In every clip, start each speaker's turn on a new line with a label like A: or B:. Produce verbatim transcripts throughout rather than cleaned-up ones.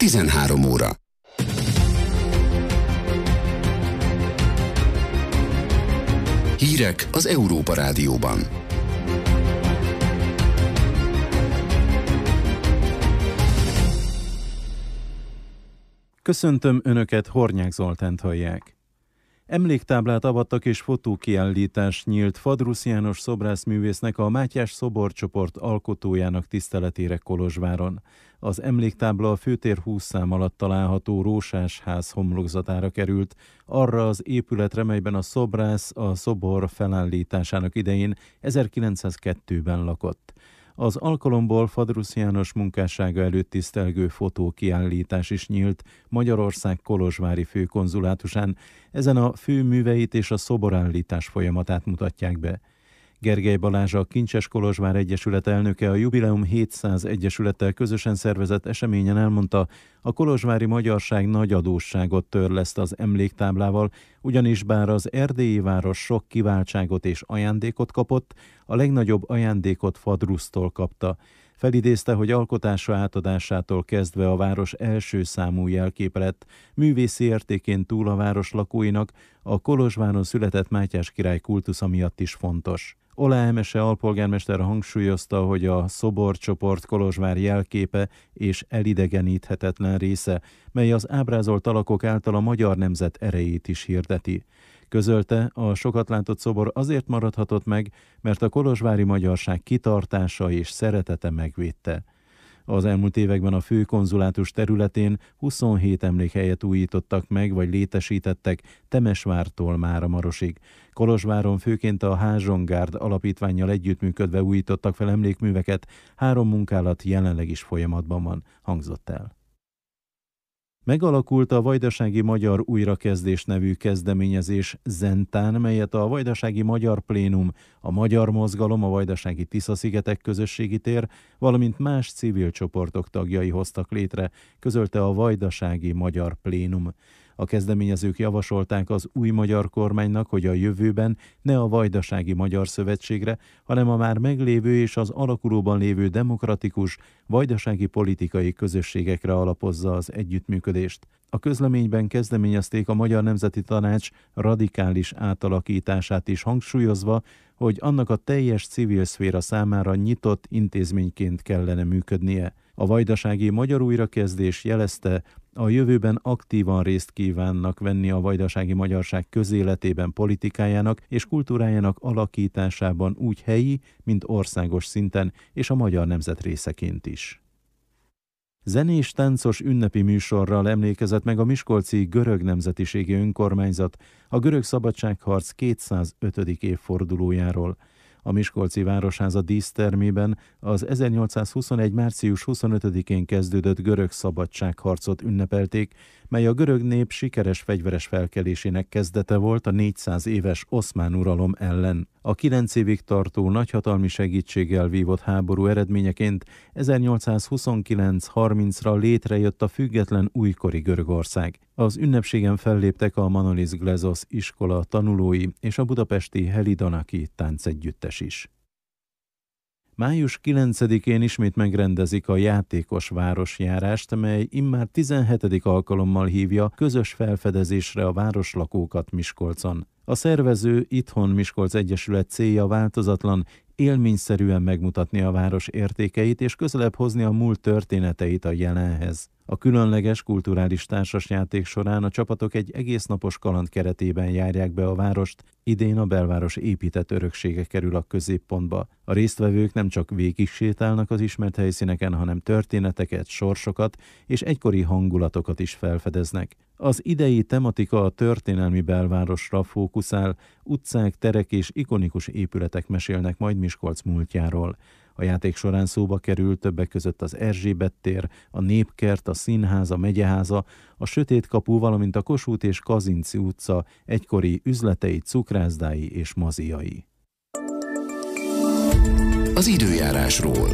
A: tizenhárom óra. Hírek az Európa Rádióban.
B: Köszöntöm Önöket, Hornyák Zoltánt hallják. Emléktáblát avattak és fotókiállítás nyílt Fadrusz János szobrászművésznek, a Mátyás szoborcsoport alkotójának tiszteletére Kolozsváron. Az emléktábla a főtér húsz szám alatt található Rósás ház homlokzatára került, arra az épületre, melyben a szobrász a szobor felállításának idején ezerkilencszázkettőben lakott. Az alkalomból Fadrusz János munkássága előtt tisztelgő fotókiállítás is nyílt Magyarország kolozsvári főkonzulátusán. Ezen a fő műveit és a szoborállítás folyamatát mutatják be. Gergely Balázs, a Kincses Kolozsvár Egyesület elnöke, a Jubileum hétszáz Egyesülettel közösen szervezett eseményen elmondta, a kolozsvári magyarság nagy adósságot törleszt az emléktáblával, ugyanis bár az erdélyi város sok kiváltságot és ajándékot kapott, a legnagyobb ajándékot Fadrusztól kapta. Felidézte, hogy alkotása átadásától kezdve a város első számú jelképe lett, művészi értékén túl a város lakóinak a Kolozsváron született Mátyás király kultusza miatt is fontos. Oláh Emese alpolgármester hangsúlyozta, hogy a szoborcsoport Kolozsvár jelképe és elidegeníthetetlen része, mely az ábrázolt alakok által a magyar nemzet erejét is hirdeti. Közölte, a sokat látott szobor azért maradhatott meg, mert a kolozsvári magyarság kitartása és szeretete megvédte. Az elmúlt években a főkonzulátus területén huszonhét emlékhelyet újítottak meg vagy létesítettek Temesvártól Máramarosig. Kolozsváron főként a Házsongárd alapítvánnyal együttműködve újítottak fel emlékműveket, három munkálat jelenleg is folyamatban van, hangzott el. Megalakult a Vajdasági Magyar Újrakezdés nevű kezdeményezés Zentán, melyet a Vajdasági Magyar Plénum, a Magyar Mozgalom, a Vajdasági Tisza-szigetek közösségi tér, valamint más civil csoportok tagjai hoztak létre, közölte a Vajdasági Magyar Plénum. A kezdeményezők javasolták az új magyar kormánynak, hogy a jövőben ne a Vajdasági Magyar Szövetségre, hanem a már meglévő és az alakulóban lévő demokratikus, vajdasági politikai közösségekre alapozza az együttműködést. A közleményben kezdeményezték a Magyar Nemzeti Tanács radikális átalakítását is, hangsúlyozva, hogy annak a teljes civil szféra számára nyitott intézményként kellene működnie. A Vajdasági Magyar Újrakezdés jelezte, a jövőben aktívan részt kívánnak venni a vajdasági magyarság közéletében, politikájának és kultúrájának alakításában úgy helyi, mint országos szinten, és a magyar nemzet részeként is. Zenés táncos ünnepi műsorral emlékezett meg a miskolci görög nemzetiségi önkormányzat a görög szabadságharc kétszázötödik évfordulójáról. A miskolci Városháza dísztermében az ezernyolcszázhuszonegy. március huszonötödikén kezdődött görög szabadságharcot ünnepelték, mely a görög nép sikeres fegyveres felkelésének kezdete volt a négyszáz éves oszmán uralom ellen. A kilenc évig tartó nagyhatalmi segítséggel vívott háború eredményeként ezernyolcszázhuszonkilenc harmincra létrejött a független újkori Görögország. Az ünnepségen felléptek a Manolis Glezos iskola tanulói és a budapesti Helidanaki táncegyüttes is. május kilencedikén ismét megrendezik a játékos városjárást, mely immár tizenhetedik alkalommal hívja közös felfedezésre a városlakókat Miskolcon. A szervező Itthon Miskolc Egyesület célja változatlan, élményszerűen megmutatni a város értékeit és közelebb hozni a múlt történeteit a jelenhez. A különleges kulturális társasjáték során a csapatok egy egésznapos kaland keretében járják be a várost, idén a belváros épített öröksége kerül a középpontba. A résztvevők nem csak végig sétálnak az ismert helyszíneken, hanem történeteket, sorsokat és egykori hangulatokat is felfedeznek. Az idei tematika a történelmi belvárosra fókuszál, utcák, terek és ikonikus épületek mesélnek majd Miskolc múltjáról. A játék során szóba kerül többek között az Erzsébet tér, a Népkert, a Színház, a Megyeháza, a Sötét kapu, valamint a Kossuth és Kazinczy utca egykori üzletei, cukrászdái és moziai.
A: Az időjárásról.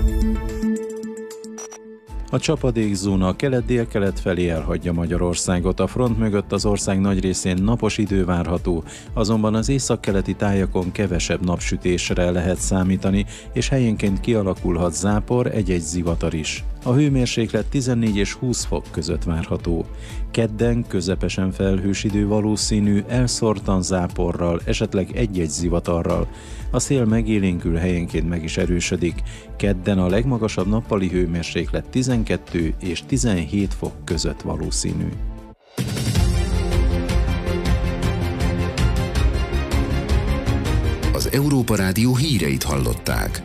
B: A csapadékzóna kelet-dél-kelet felé elhagyja Magyarországot, a front mögött az ország nagy részén napos idő várható, azonban az északkeleti tájakon kevesebb napsütésre lehet számítani, és helyenként kialakulhat zápor, egy-egy zivatar is. a hőmérséklet tizennégy és húsz fok között várható. Kedden közepesen felhős idő valószínű, elszórtan záporral, esetleg egy-egy zivatarral. A szél megélénkül, helyenként meg is erősödik. Kedden a legmagasabb nappali hőmérséklet tizenkettő és tizenhét fok között valószínű.
A: Az Európa Rádió híreit hallották.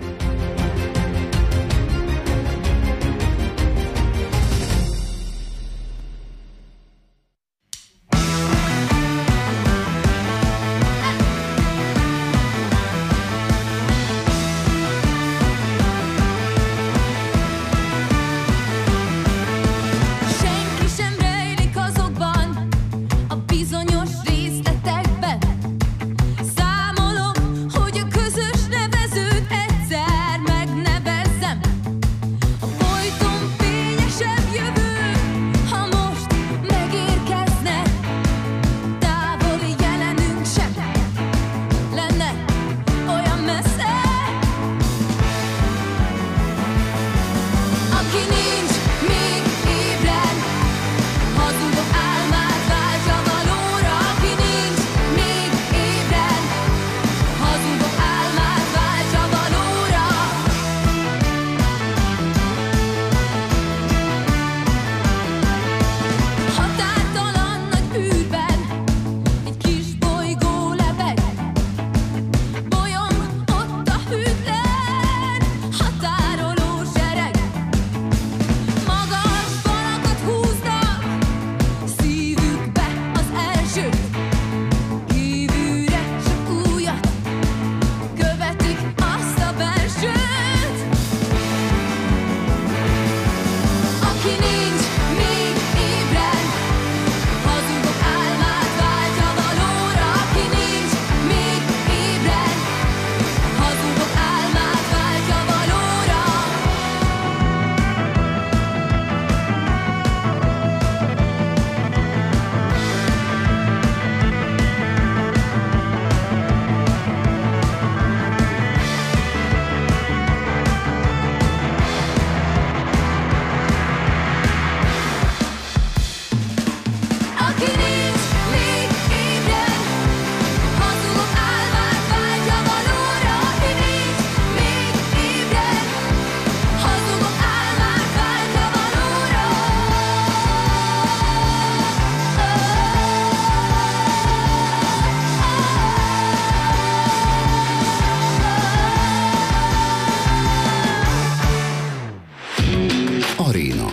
A: Aréna.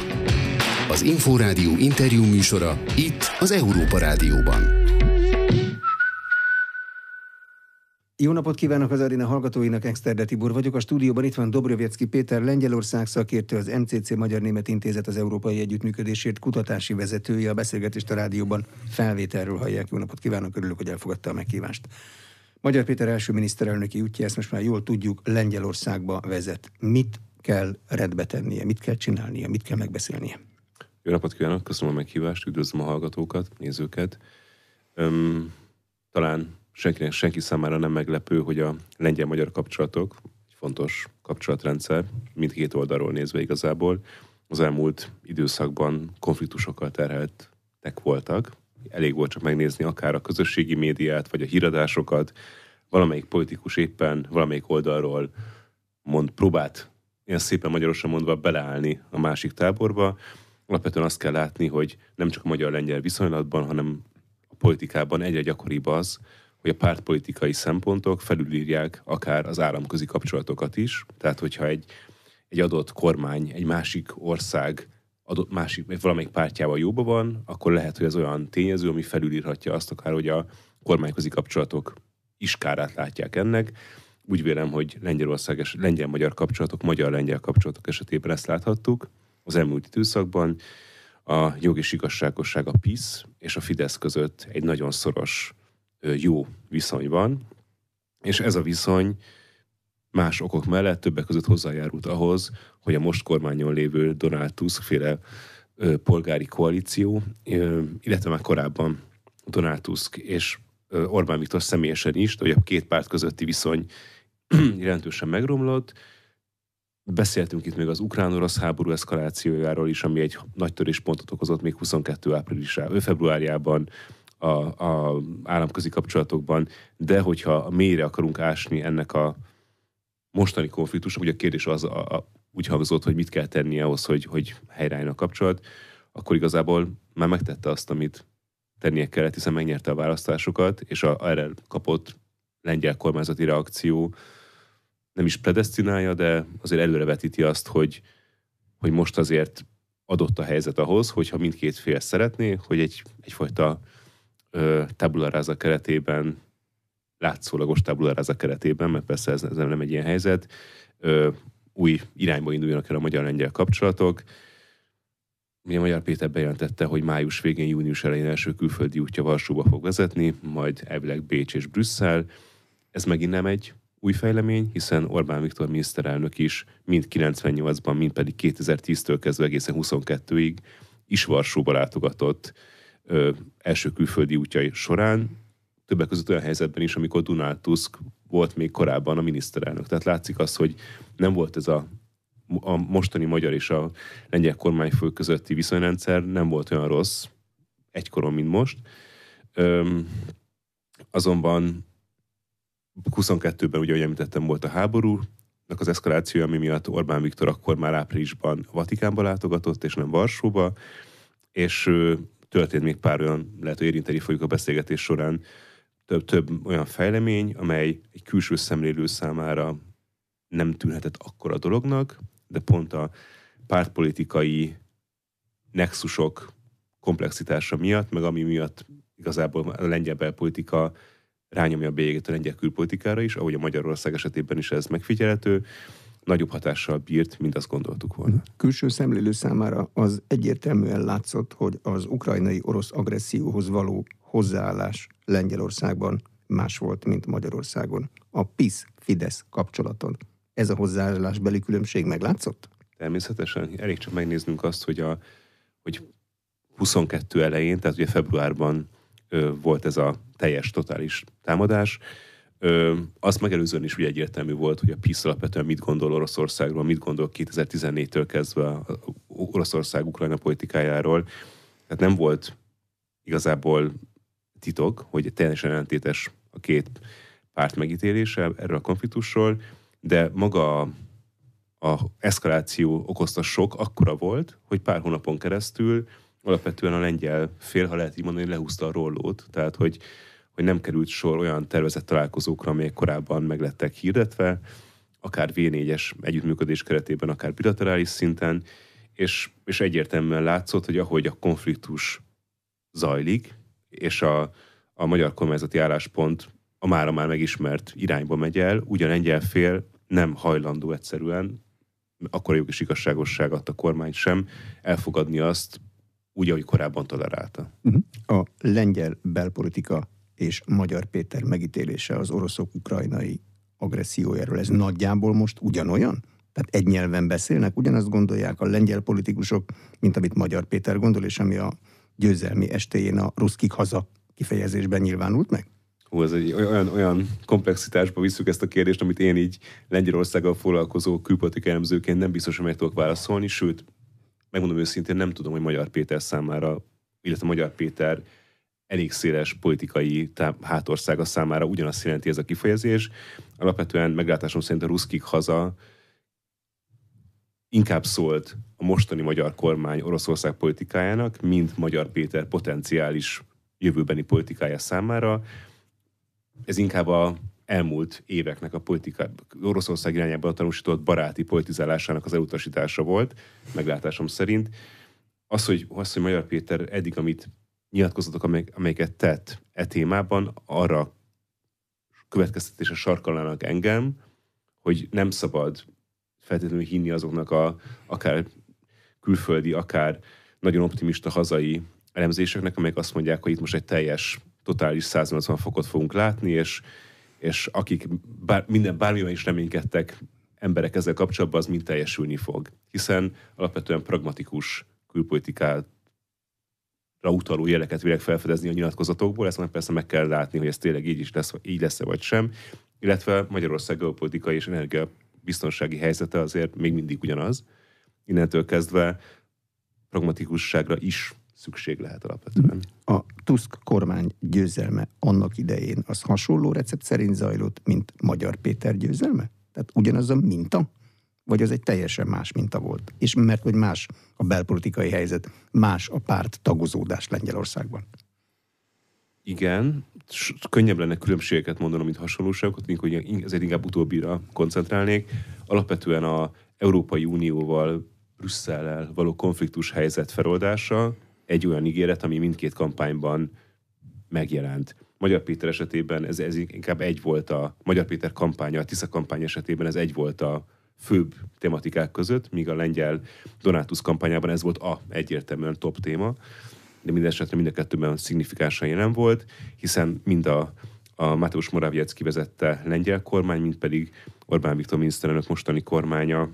A: Az Inforádió interjú műsora itt az Európa Rádióban.
C: Jó napot kívánok az Aréna hallgatóinak, Exterde Tibor vagyok. A stúdióban itt van Dobrövecki Péter, Lengyelország szakértő, az em cé cé Magyar-Német Intézet az Európai Együttműködésért kutatási vezetője. A beszélgetést a rádióban felvételről hallják. Jó napot kívánok, örülök, hogy elfogadta a meghívást. Magyar Péter első miniszterelnöki útja, ezt most már jól tudjuk, Lengyelországba vezet. Mit kell rendbe tennie, mit kell csinálnia, mit kell megbeszélnie?
D: Jó napot kívánok, köszönöm a meghívást, üdvözlöm a hallgatókat, nézőket. Öm, talán senkinek, senki számára nem meglepő, hogy a lengyel-magyar kapcsolatok, egy fontos kapcsolatrendszer, mindkét oldalról nézve igazából, az elmúlt időszakban konfliktusokkal terheltek voltak. Elég volt csak megnézni akár a közösségi médiát, vagy a híradásokat, valamelyik politikus éppen valamelyik oldalról mond, próbált, ilyen szépen magyarosan mondva, beleállni a másik táborba. Alapvetően azt kell látni, hogy nem csak a magyar-lengyel viszonylatban, hanem a politikában egyre gyakoribb az, hogy a pártpolitikai szempontok felülírják akár az államközi kapcsolatokat is. Tehát, hogyha egy, egy adott kormány, egy másik ország adott másik, valamelyik pártjával jóba van, akkor lehet, hogy ez olyan tényező, ami felülírhatja azt akár, hogy a kormányközi kapcsolatok is kárát látják ennek. Úgy vélem, hogy Lengyelország, lengyel-magyar kapcsolatok, magyar-lengyel kapcsolatok esetében ezt láthattuk az elmúlt időszakban. A jog és igazságosság, a PiS és a Fidesz között egy nagyon szoros, jó viszony van, és ez a viszony más okok mellett többek között hozzájárult ahhoz, hogy a most kormányon lévő Donald Tusk féle ö, polgári koalíció, ö, illetve már korábban Donald Tusk és ö, Orbán Viktor személyesen is, hogy a két párt közötti viszony jelentősen megromlott, Beszéltünk itt még az ukrán-orosz háború eszkalációjáról is, ami egy nagy töréspontot okozott még huszonkettő áprilisában, februárjában a, a államközi kapcsolatokban, de hogyha mélyre akarunk ásni ennek a mostani konfliktusnak, ugye a kérdés az a, a, úgy hangzott, hogy mit kell tenni ahhoz, hogy, hogy helyreálljon a kapcsolat, akkor igazából már megtette azt, amit tennie kellett, hiszen megnyerte a választásokat, és a, erre kapott lengyel kormányzati reakció nem is predesztinálja, de azért előrevetíti azt, hogy, hogy most azért adott a helyzet ahhoz, hogyha mindkét fél szeretné, hogy egy, egyfajta ö, tabula rasa keretében, látszólagos tabula rasa keretében, mert persze ez, ez nem egy ilyen helyzet, ö, új irányba induljanak el a magyar-lengyel kapcsolatok. Ugye Magyar Péter bejelentette, hogy május végén, június elején első külföldi útja Varsóba fog vezetni, majd elvileg Bécs és Brüsszel. Ez megint nem egy új fejlemény, hiszen Orbán Viktor miniszterelnök is mind kilencvennyolcban, mind pedig kétezer-tíztől kezdve egészen huszonkettőig is Varsóba látogatott ö, első külföldi útjai során, többek között olyan helyzetben is, amikor Donald Tusk volt még korábban a miniszterelnök. Tehát látszik az, hogy nem volt ez a, a mostani magyar és a lengyel kormányfő közötti viszonyrendszer, nem volt olyan rossz egykoron, mint most. Öm, azonban huszonkettőben, ugye, ahogy említettem, volt a háborúnak az eszkalációja, ami miatt Orbán Viktor akkor már áprilisban Vatikánba látogatott, és nem Varsóba, és ö, történt még pár olyan, lehet, hogy érinteni fogjuk a beszélgetés során, több, több olyan fejlemény, amely egy külső szemlélő számára nem tűnhetett akkora dolognak, de pont a pártpolitikai nexusok komplexitása miatt, meg ami miatt igazából a lengyel belpolitika rányomja a bélyegét a lengyel külpolitikára is, ahogy a Magyarország esetében is ez megfigyelhető, nagyobb hatással bírt, mint azt gondoltuk volna.
C: Külső szemlélő számára az egyértelműen látszott, hogy az ukrajnai orosz agresszióhoz való hozzáállás Lengyelországban más volt, mint Magyarországon. A PiS-Fidesz kapcsolaton ez a hozzáállásbeli különbség meglátszott?
D: Természetesen. Elég csak megnéznünk azt, hogy, a, hogy huszonkettő elején, tehát ugye februárban ö, volt ez a teljes, totális támadás. Ö, azt megelőzően is ugye egyértelmű volt, hogy a PiS alapvetően mit gondol Oroszországról, mit gondol kétezer-tizennégytől kezdve a Oroszország Ukrajna politikájáról. Tehát nem volt igazából titok, hogy teljesen ellentétes a két párt megítélése erről a konfliktusról, de maga a, a eszkaláció okozta sok akkora volt, hogy pár hónapon keresztül alapvetően a lengyel fél, ha lehet így mondani, lehúzta a rollót, tehát hogy, hogy nem került sor olyan tervezett találkozókra, amelyek korábban meglettek hirdetve, akár vé négyes együttműködés keretében, akár bilaterális szinten, és, és egyértelműen látszott, hogy ahogy a konfliktus zajlik, és a, a magyar kormányzati álláspont a mára már megismert irányba megy el, ugyan lengyel fél nem hajlandó egyszerűen, akkora jog és igazságosság adta a kormány sem, elfogadni azt úgy, ahogy korábban tolerálta.
C: A lengyel belpolitika és Magyar Péter megítélése az oroszok ukrajnai agressziójáról, ez nagyjából most ugyanolyan? Tehát egy nyelven beszélnek, ugyanazt gondolják a lengyel politikusok, mint amit Magyar Péter gondol, és ami a győzelmi estéjén a ruszkik haza kifejezésben nyilvánult meg?
D: Hú, ez egy olyan, olyan komplexitásba visszük ezt a kérdést, amit én így Lengyelországgal foglalkozó külpolitikai elemzőként nem biztos, hogy meg tudok válaszolni, sőt, megmondom őszintén, nem tudom, hogy Magyar Péter számára, illetve Magyar Péter elég széles politikai tá- hátországa számára ugyanazt jelenti ez a kifejezés. Alapvetően meglátásom szerint a ruszkik haza inkább szólt a mostani magyar kormány Oroszország politikájának, mint Magyar Péter potenciális jövőbeni politikája számára. Ez inkább a elmúlt éveknek a politika, Oroszország irányában tanúsított baráti politizálásának az elutasítása volt, meglátásom szerint. Az, hogy, az, hogy Magyar Péter eddig, amit nyilatkozatok, amelyek, amelyeket tett e témában, arra következtetése sarkalnának engem, hogy nem szabad feltétlenül hinni azoknak a akár külföldi, akár nagyon optimista hazai elemzéseknek, amelyek azt mondják, hogy itt most egy teljes, totális száznyolcvan fokot fogunk látni, és, és akik bár, minden bármiben is reménykedtek emberek ezzel kapcsolatban, az mind teljesülni fog. Hiszen alapvetően pragmatikus külpolitikára utaló jeleket vélek felfedezni a nyilatkozatokból, ezt már persze meg kell látni, hogy ez tényleg így is lesz, így lesz-e vagy sem, illetve Magyarország geopolitikai és energia biztonsági helyzete azért még mindig ugyanaz. Innentől kezdve pragmatikusságra is szükség lehet alapvetően.
C: A Tusk kormány győzelme annak idején az hasonló recept szerint zajlott, mint Magyar Péter győzelme? Tehát ugyanaz a minta? Vagy az egy teljesen más minta volt? És mert hogy más a belpolitikai helyzet, más a párt tagozódás Lengyelországban?
D: Igen, könnyebb lenne különbségeket mondanom, mint hasonlóságokat, hogy ezért inkább utóbbira koncentrálnék. Alapvetően az Európai Unióval, Brüsszellel való konfliktus helyzet feloldása egy olyan ígéret, ami mindkét kampányban megjelent. Magyar Péter esetében ez, ez inkább egy volt a Magyar Péter kampánya, a Tisza kampány esetében ez egy volt a főbb tematikák között, míg a lengyel Donátus kampányában ez volt a egyértelműen top téma, de minden esetre mind a kettőben szignifikánsan jelen volt, hiszen mind a, a Mateusz Morawiecki vezette lengyel kormány, mind pedig Orbán Viktor miniszterelnök mostani kormánya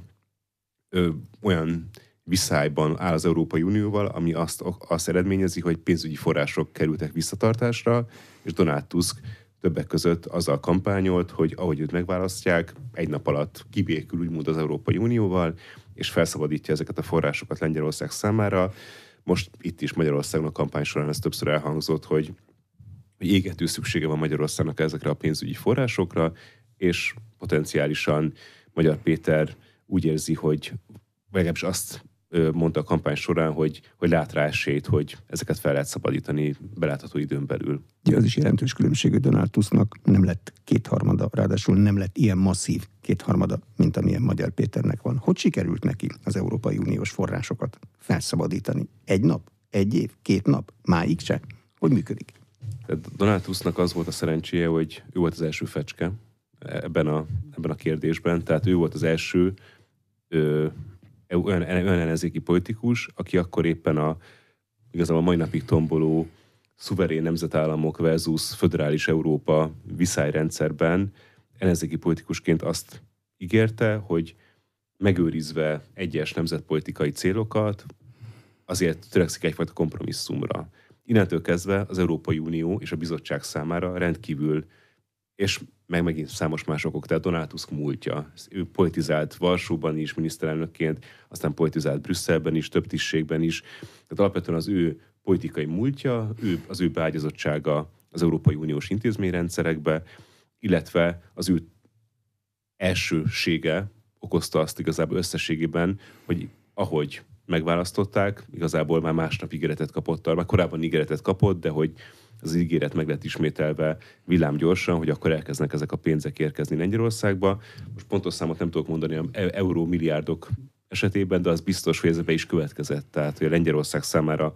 D: ö, olyan viszályban áll az Európai Unióval, ami azt, azt eredményezi, hogy pénzügyi források kerültek visszatartásra, és Donald Tusk többek között azzal kampányolt, hogy ahogy őt megválasztják, egy nap alatt kibékül úgymond az Európai Unióval, és felszabadítja ezeket a forrásokat Lengyelország számára. Most itt is Magyarországon a kampány során ez többször elhangzott, hogy égető szüksége van Magyarországnak ezekre a pénzügyi forrásokra, és potenciálisan Magyar Péter úgy érzi, hogy legalábbis azt mondta a kampány során, hogy, hogy lát rá esélyt, hogy ezeket fel lehet szabadítani belátható időn belül.
C: Ja, az is jelentős különbség, hogy Donald Tusknak nem lett kétharmada, ráadásul nem lett ilyen masszív kétharmada, mint amilyen Magyar Péternek van. Hogy sikerült neki az Európai Uniós forrásokat felszabadítani? Egy nap? Egy év? Két nap? Máig se? Hogy működik?
D: Tehát Donald Tusknak az volt a szerencséje, hogy ő volt az első fecske ebben a, ebben a kérdésben, tehát ő volt az első ö, olyan, olyan ellenzéki politikus, aki akkor éppen a igazából a mai napig tomboló szuverén nemzetállamok versus föderális Európa viszályrendszerben ellenzéki politikusként azt ígérte, hogy megőrizve egyes nemzetpolitikai célokat, azért törekszik egyfajta kompromisszumra. Innentől kezdve az Európai Unió és a bizottság számára rendkívül, és meg megint számos más okok, tehát Donald Tusk múltja. Ő politizált Varsóban is miniszterelnökként, aztán politizált Brüsszelben is, több tisztségben is. Tehát alapvetően az ő politikai múltja, ő, az ő beágyazottsága az Európai Uniós intézményrendszerekbe, illetve az ő elsősége okozta azt igazából összességében, hogy ahogy megválasztották, igazából már másnap ígéretet kapott, már korábban ígéretet kapott, de hogy az ígéret meg lett ismételve villámgyorsan, hogy akkor elkezdenek ezek a pénzek érkezni Lengyelországba. Most pontos számot nem tudok mondani a euró milliárdok esetében, de az biztos, hogy ez be is következett. Tehát, hogy a Lengyelország számára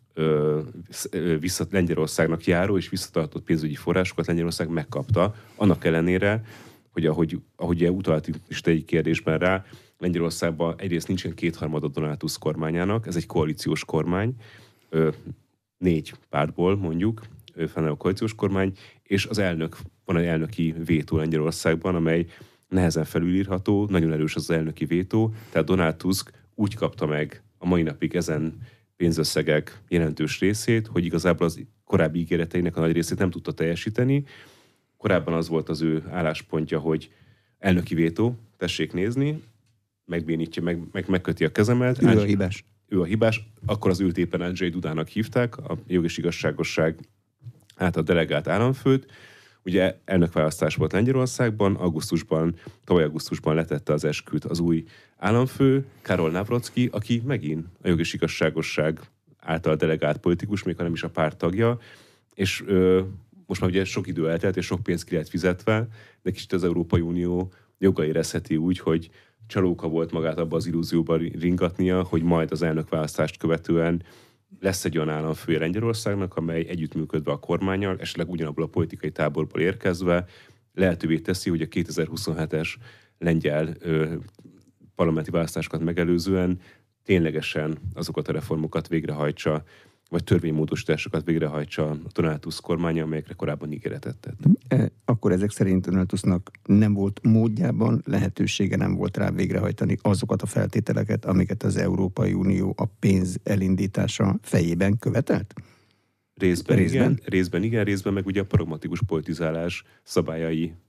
D: ö, vissza, Lengyelországnak járó és visszatartott pénzügyi forrásokat Lengyelország megkapta. Annak ellenére, hogy ahogy, ahogy utalt is egy kérdésben rá, Lengyelországban egyrészt nincsen kétharmada Donald Tusk kormányának, ez egy koalíciós kormány, ö, négy pártból mondjuk, fennáll a koalíciós kormány, és az elnök, van egy elnöki vétó Lengyelországban, amely nehezen felülírható, nagyon erős az elnöki vétó, tehát Donald Tusk úgy kapta meg a mai napig ezen pénzösszegek jelentős részét, hogy igazából az korábbi ígéreteinek a nagy részét nem tudta teljesíteni. Korábban az volt az ő álláspontja, hogy elnöki vétó, tessék nézni, megbénítja, meg, meg megköti a kezemet.
C: Ő a hibás.
D: Ő a hibás, akkor az ült éppen Andrzej Dudának hívták, a jog és igazságosság által delegált államfőt. Ugye elnökválasztás volt Lengyelországban, augusztusban, tavaly augusztusban letette az esküt az új államfő, Karol Nawrocki, aki megint a jog és igazságosság által delegált politikus, még ha nem is a párt tagja, és ö, most már ugye sok idő eltelt, és sok pénz ki lett fizetve, de kicsit az Európai Unió joga érezheti úgy, hogy csalóka volt magát abba az illúzióba ringatnia, hogy majd az elnökválasztást követően lesz egy olyan államfője Lengyelországnak, amely együttműködve a kormánnyal, esetleg ugyanabból a politikai táborból érkezve lehetővé teszi, hogy a kétezer-huszonhetes lengyel ö, parlamenti választásokat megelőzően ténylegesen azokat a reformokat végrehajtsa, vagy törvénymódosításokat végrehajtsa a Donald Tusk kormánya, amelyekre korábban ígéretet tett.
C: Akkor ezek szerint Donald Tusknak nem volt módjában, lehetősége nem volt rá végrehajtani azokat a feltételeket, amiket az Európai Unió a pénz elindítása fejében követelt?
D: Részben, részben? Igen, részben igen, részben meg ugye a pragmatikus politizálás szabályai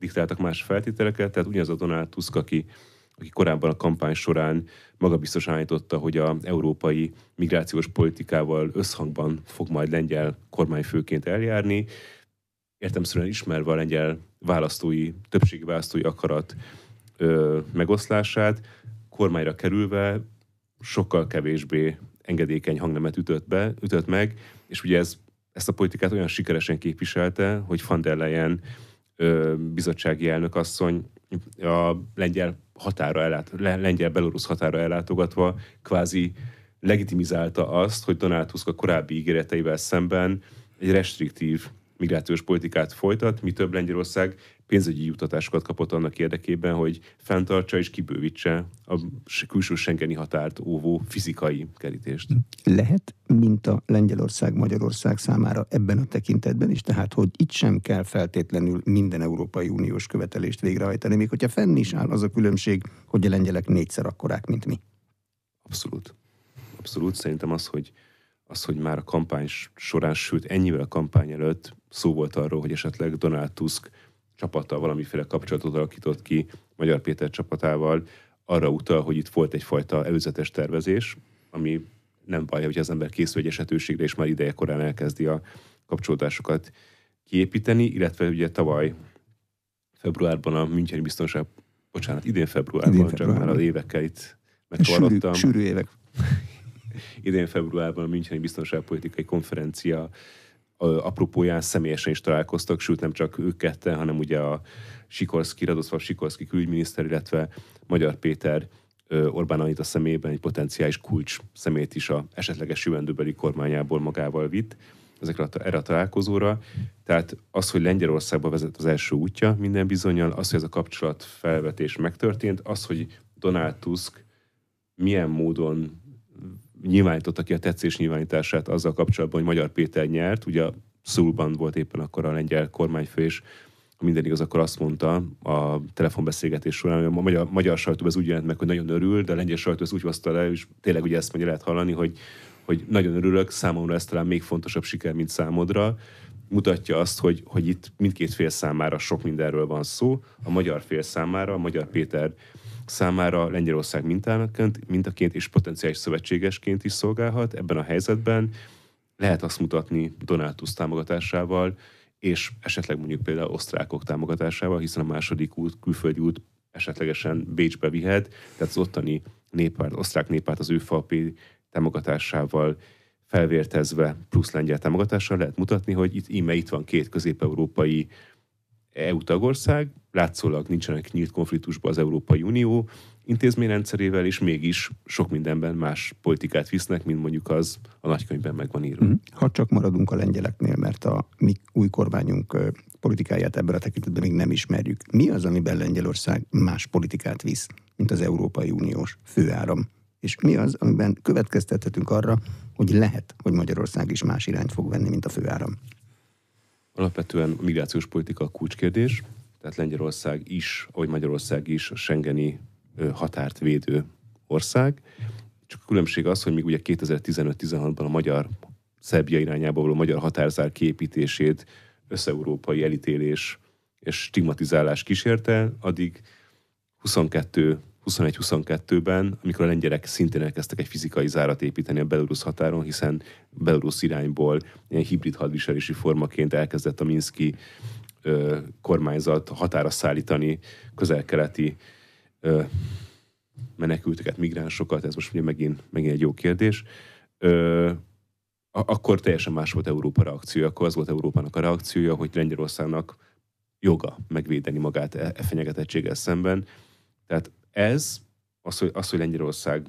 D: diktáltak más feltételeket, tehát ugyanaz a Donald Tusk, aki, aki korábban a kampány során magabiztosan állította, hogy az európai migrációs politikával összhangban fog majd lengyel kormányfőként eljárni, értelemszerűen ismerve a lengyel választói, többségi választói akarat ö, megoszlását, kormányra kerülve sokkal kevésbé engedékeny hangnemet ütött, be, ütött meg, és ugye ez, ezt a politikát olyan sikeresen képviselte, hogy van der Leyen ö, bizottsági elnökasszony a lengyel határa ellát, lengyel-belorusz határa ellátogatva kvázi legitimizálta azt, hogy Donald Tusk a korábbi ígéreteivel szemben egy restriktív migrációs politikát folytat, mi több Lengyelország pénzügyi juttatásokat kapott annak érdekében, hogy fenntartsa és kibővítse a külső schengeni határt óvó fizikai kerítést.
C: Lehet minta Lengyelország-Magyarország számára ebben a tekintetben is, tehát hogy itt sem kell feltétlenül minden Európai Uniós követelést végrehajtani, még hogyha fenn is áll az a különbség, hogy a lengyelek négyszer akkorák, mint mi.
D: Abszolút. Abszolút. Szerintem az, hogy az, hogy már a kampány során, sőt ennyivel a kampány előtt szó volt arról, hogy esetleg Donald Tusk csapata valamiféle kapcsolatot alakított ki Magyar Péter csapatával, arra utal, hogy itt volt egyfajta előzetes tervezés, ami nem baj, hogy az ember készül egy esetőségre, és már ideje korán elkezdi a kapcsolódásokat kiépíteni, illetve ugye tavaly februárban a Müncheni Biztonság, bocsánat, idén februárban, idén februárban. Csak már az évekkel itt megkavarottam.
C: Sűrű, sűrű évek.
D: Idén februárban a Müncheni Biztonságpolitikai Konferencia apropóján személyesen is találkoztak, sőt nem csak ők ketten, hanem ugye a Sikorszky, Radoszlav Sikorszky külügyminiszter, illetve Magyar Péter Orbán Anita személyében egy potenciális kulcs személyt is a esetleges jövendőbeli kormányából magával vitt ezekre a, erre a találkozóra. Tehát az, hogy Lengyelországba vezet az első útja minden bizonnyal, az, hogy ez a kapcsolat felvetés megtörtént, az, hogy Donald Tusk milyen módon nyilvánította ki a tetszés nyilvánítását azzal kapcsolatban, hogy Magyar Péter nyert. Ugye Szulban volt éppen akkor a lengyel kormányfő, és ha minden igaz, akkor azt mondta a telefonbeszélgetés során, hogy a magyar, magyar sajtóban ez úgy jelent meg, hogy nagyon örül, de a lengyel sajtó ez úgy hozta le, és tényleg ugye ezt mondja, lehet hallani, hogy, hogy nagyon örülök, számomra ez talán még fontosabb siker, mint számodra. Mutatja azt, hogy, hogy itt mindkét fél számára sok mindenről van szó. A magyar fél számára, a Magyar Péter számára Lengyelország mintáként, mintaként és potenciális szövetségesként is szolgálhat. Ebben a helyzetben lehet azt mutatni Donald Tusk támogatásával, és esetleg mondjuk például osztrákok támogatásával, hiszen a második út, külföldi út esetlegesen Bécsbe vihet, tehát az ottani néppárt, osztrák néppárt az ÖVP támogatásával felvértezve plusz lengyel támogatással lehet mutatni, hogy itt íme itt van két közép-európai é u tagország, látszólag nincsenek nyílt konfliktusban az Európai Unió intézményrendszerével, és mégis sok mindenben más politikát visznek, mint mondjuk az a nagykönyvben meg van írva.
C: Ha csak maradunk a lengyeleknél, mert a mi új kormányunk politikáját ebben a tekintetben még nem ismerjük. Mi az, amiben Lengyelország más politikát visz, mint az Európai Uniós főáram? És mi az, amiben következtethetünk arra, hogy lehet, hogy Magyarország is más irányt fog venni, mint a főáram?
D: Alapvetően a migrációs politika a kulcskérdés, tehát Lengyelország is, ahogy Magyarország is a schengeni határt védő ország. Csak a különbség az, hogy még ugye kétezer-tizenöt-tizenhatban a magyar Szerbia irányába való magyar határzár kiépítését összeurópai elítélés és stigmatizálás kísérte, addig huszonkettő huszonegy-huszonkettőben, amikor a lengyelek szintén elkezdtek egy fizikai zárat építeni a belorusz határon, hiszen belorusz irányból ilyen hibrid hadviselési formaként elkezdett a minszki ö, kormányzat határa szállítani közel-keleti ö, menekülteket, migránsokat, ez most ugye megint, megint egy jó kérdés. Ö, akkor teljesen más volt Európa reakciója, akkor az volt Európának a reakciója, hogy Lengyelországnak joga megvédeni magát e, e fenyegetettséggel szemben. Tehát ez, az, hogy, az, hogy Lengyelország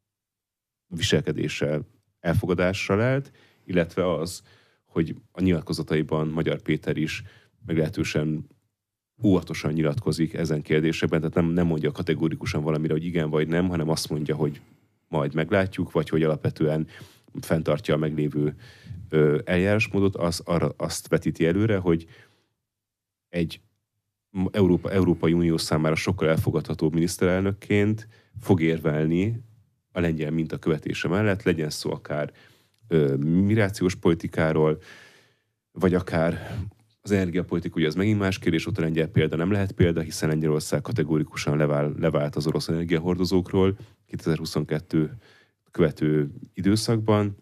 D: viselkedése elfogadásra lelt, illetve az, hogy a nyilatkozataiban Magyar Péter is meglehetősen óvatosan nyilatkozik ezen kérdésekben, tehát nem, nem mondja kategórikusan valamire, hogy igen vagy nem, hanem azt mondja, hogy majd meglátjuk, vagy hogy alapvetően fenntartja a meglévő ö, eljárásmódot, az, arra, azt vetíti előre, hogy egy Európa, Európai Unió számára sokkal elfogadhatóbb miniszterelnökként fog érvelni a lengyel mintakövetése mellett, legyen szó akár ö, migrációs politikáról, vagy akár Az energiapolitika ugye ez megint más kérdés, ott a lengyel példa nem lehet példa, hiszen Lengyelország kategórikusan levál, levált az orosz energiahordozókról kétezer-huszonkettő követő időszakban,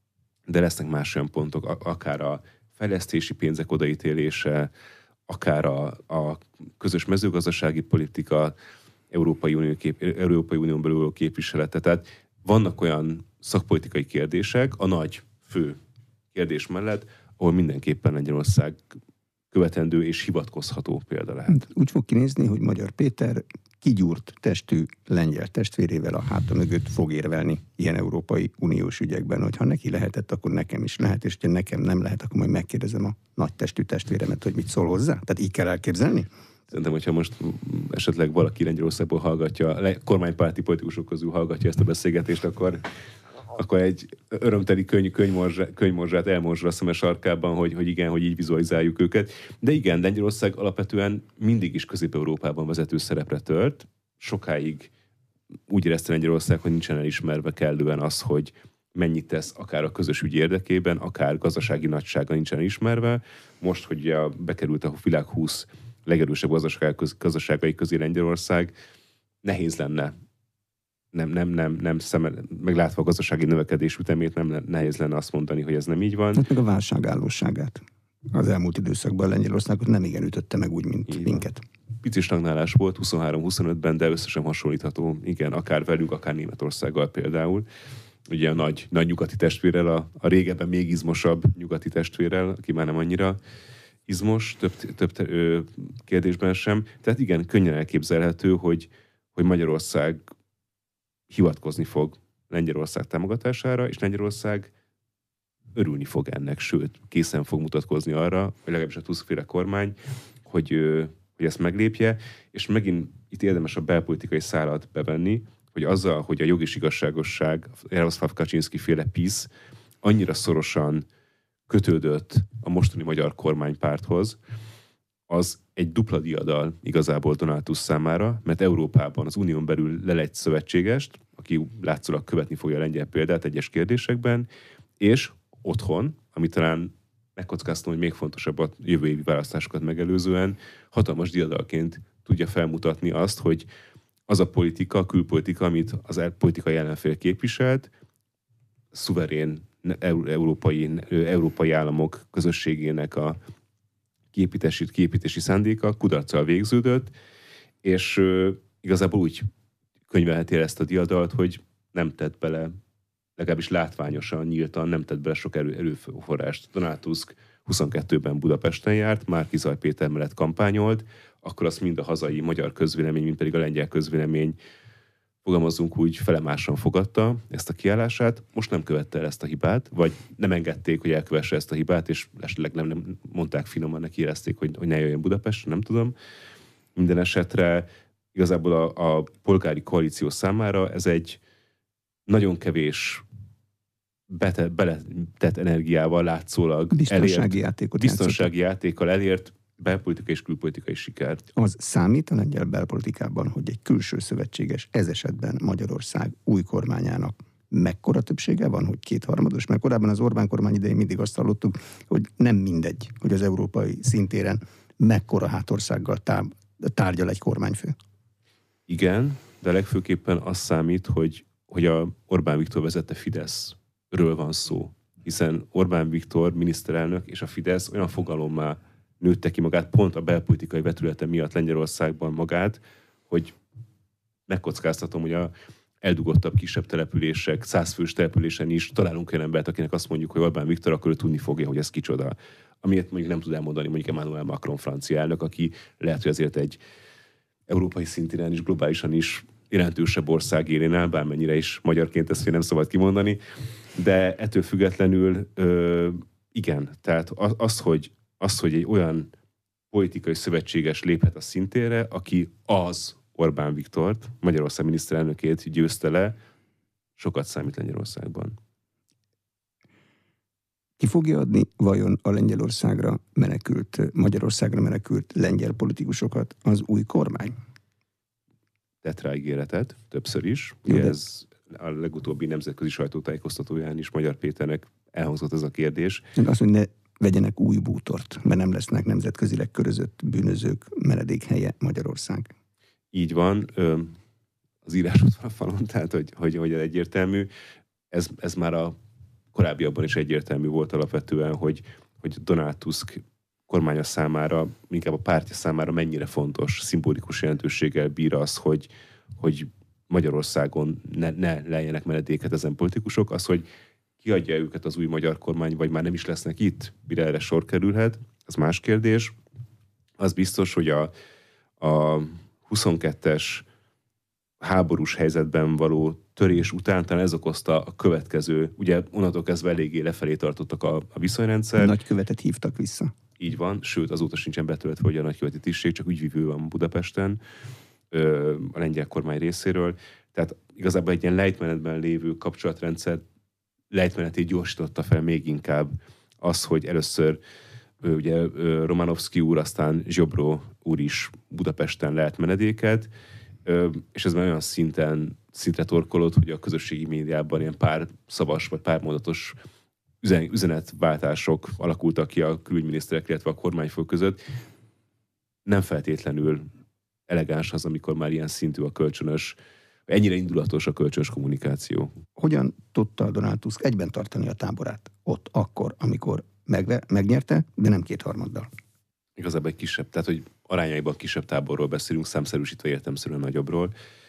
D: de lesznek más olyan pontok, akár a fejlesztési pénzek odaítélése, akár a, a közös mezőgazdasági politika, Európai, Unió kép, Európai Unión belül képviselete. Tehát vannak olyan szakpolitikai kérdések a nagy fő kérdés mellett, ahol mindenképpen Lengyelország követendő és hivatkozható példa lehet.
C: Úgy fog kinézni, hogy Magyar Péter kigyúrt testű lengyel testvérével a háta mögött fog érvelni ilyen Európai Uniós ügyekben, hogy ha neki lehetett, akkor nekem is lehet, és ha nekem nem lehet, akkor majd megkérdezem a nagy testű testvéremet, hogy mit szól hozzá. Tehát így kell elképzelni?
D: Szerintem, hogyha most esetleg valaki Lengyelországból hallgatja, a kormánypárti politikusok közül hallgatja ezt a beszélgetést, akkor, akkor egy örömteli könyv, könyvmorzsát, könyvmorzsát elmorzsol a szeme sarkában, hogy, hogy igen, hogy így vizualizáljuk őket. De igen, Lengyelország alapvetően mindig is Közép-Európában vezető szerepre tört. Sokáig úgy érezte Lengyelország, hogy nincsen elismerve kellően az, hogy mennyit tesz akár a közös ügy érdekében, akár gazdasági nagysága nincsen elismerve. Most, hogy ugye bekerült a világ húsz legerősebb gazdaság, gazdaságai közé Lengyelország, nehéz lenne, nem, nem, nem, nem szeme, meglátva a gazdasági növekedés ütemét, nem nehéz lenne azt mondani, hogy ez nem így van.
C: Hát meg a válságállóságát. Az elmúlt időszakban Lengyelországot nem igen ütötte meg úgy, mint így minket.
D: Pici stagnálás volt huszonhárom huszonötben, de összesen hasonlítható, igen, akár velünk, akár Németországgal például. Ugye a nagy, nagy nyugati testvérrel, a, a régebben még izmosabb nyugati testvérrel, aki már nem annyira izmos, több, több ö, kérdésben sem. Tehát igen, könnyen elképzelhető, hogy, hogy Magyarország hivatkozni fog Lengyelország támogatására, és Lengyelország örülni fog ennek, sőt, készen fog mutatkozni arra, hogy legalábbis a Tusk-féle kormány, hogy, ö, hogy ezt meglépje, és megint itt érdemes a belpolitikai szálat bevenni, hogy azzal, hogy a jog és igazságosság, Jaroszláv Kaczynszki féle PiS annyira szorosan kötődött a mostani magyar kormánypárthoz, az egy dupla diadal igazából Donald Tusk számára, mert Európában az unión belül lel egy szövetségest, aki látszólag követni fogja a lengyel példát egyes kérdésekben, és otthon, ami talán megkockáztam, hogy még fontosabb a jövő évi választásokat megelőzően, hatalmas diadalként tudja felmutatni azt, hogy az a politika, a külpolitika, amit az politikai ellenfél képviselt, szuverén európai, európai államok közösségének a kiépítési, kiépítési szándéka kudarccal végződött, és uh, igazából úgy könyvelheti el ezt a diadalt, hogy nem tett bele, legalábbis látványosan, nyíltan nem tett bele sok erő, erőforrást. Donald Tusk huszonkettőben Budapesten járt, Márki-Zay Péter mellett kampányolt, akkor azt mind a hazai magyar közvélemény, mind pedig a lengyel közvélemény, fogalmazzunk úgy, felemásan fogadta ezt a kiállását. Most nem követte el ezt a hibát, vagy nem engedték, hogy elkövesse ezt a hibát, és esetleg nem, nem mondták finoman, neki érezték, hogy, hogy ne jöjjön Budapestre, nem tudom. Minden esetre igazából a, a polgári koalíció számára ez egy nagyon kevés bete, beletett energiával látszólag
C: biztonsági
D: elért,
C: játékot
D: biztonsági játékkal elért belpolitikai és külpolitikai sikert.
C: Az számít a lengyel belpolitikában, hogy egy külső szövetséges, ez esetben Magyarország új kormányának mekkora többsége van, hogy kétharmados, mert korábban az Orbán kormány idején mindig azt hallottuk, hogy nem mindegy, hogy az európai szintéren mekkora hátországgal tárgyal egy kormányfő.
D: Igen, de legfőképpen az számít, hogy, hogy a Orbán Viktor vezette Fideszről van szó, hiszen Orbán Viktor miniszterelnök és a Fidesz olyan fogalommá nőtte ki magát pont a belpolitikai vetülete miatt Lengyelországban magát, hogy megkockáztatom, hogy a eldugottabb kisebb települések, százfős településen is találunk olyan embert, akinek azt mondjuk, hogy Orbán Viktor, akkor ő tudni fogja, hogy ez kicsoda. Amiért mondjuk nem tud elmondani mondjuk Emmanuel Macron francia elnök, aki lehet, hogy azért egy európai szinten is, globálisan is jelentősebb ország élén áll, bármennyire is magyarként ezt nem szabad kimondani, de ettől függetlenül ö, igen, tehát az, az, hogy az, hogy egy olyan politikai szövetséges léphet a szintére, aki az Orbán Viktort, Magyarország miniszterelnökét győzte le, sokat számít Lengyelországban.
C: Ki fogja adni vajon a Lengyelországra menekült, Magyarországra menekült lengyel politikusokat az új kormány?
D: Tett rá ígéretet, többször is. Ugye ez a legutóbbi nemzetközi sajtótájékoztatóján is Magyar Péternek elhangzott ez a kérdés.
C: Azt mondja, ne vegyenek új bútort, mert nem lesznek nemzetközileg körözött bűnözők menedékhelye Magyarország.
D: Így van, az írás ott van a falon, tehát hogy, hogy, hogy egyértelmű. Ez, ez már a korábbiakban is egyértelmű volt alapvetően, hogy, hogy Donald Tusk kormánya számára, inkább a pártja számára mennyire fontos, szimbolikus jelentőséggel bír az, hogy, hogy Magyarországon ne, ne lejjenek menedéket ezen politikusok. Az, hogy kiadja őket az új magyar kormány, vagy már nem is lesznek itt, mire erre sor kerülhet, az más kérdés. Az biztos, hogy a, a huszonkettes háborús helyzetben való törés után talán ez okozta a következő, ugye onnantól kezdve eléggé lefelé tartottak a, a viszonyrendszer.
C: Nagykövetet hívtak vissza.
D: Így van, sőt azóta sincsen betöltve, hogy a nagyköveti tisztség, csak ügyvivő van Budapesten a lengyel kormány részéről. Tehát igazából egy ilyen lejtmenetben lévő kapcsolatrendszer lejtmenetét gyorsította fel még inkább az, hogy először ugye Romanovszky úr, aztán Zsobró úr is Budapesten lehet menedéket, és ez már olyan szinten szintre torkolott, hogy a közösségi médiában ilyen pár szavas vagy pár mondatos üzen, üzenetváltások alakultak ki a külügyminiszterek, illetve a kormányfő között. Nem feltétlenül elegáns az, amikor már ilyen szintű a kölcsönös, ennyire indulatos a kölcsönös kommunikáció.
C: Hogyan tudta Donald Tusk egyben tartani a táborát ott, akkor, amikor megve, megnyerte, de nem kétharmaddal?
D: Igazából egy kisebb, tehát hogy arányaiban kisebb táborról beszélünk, számszerűsítve értelemszerűen nagyobbról.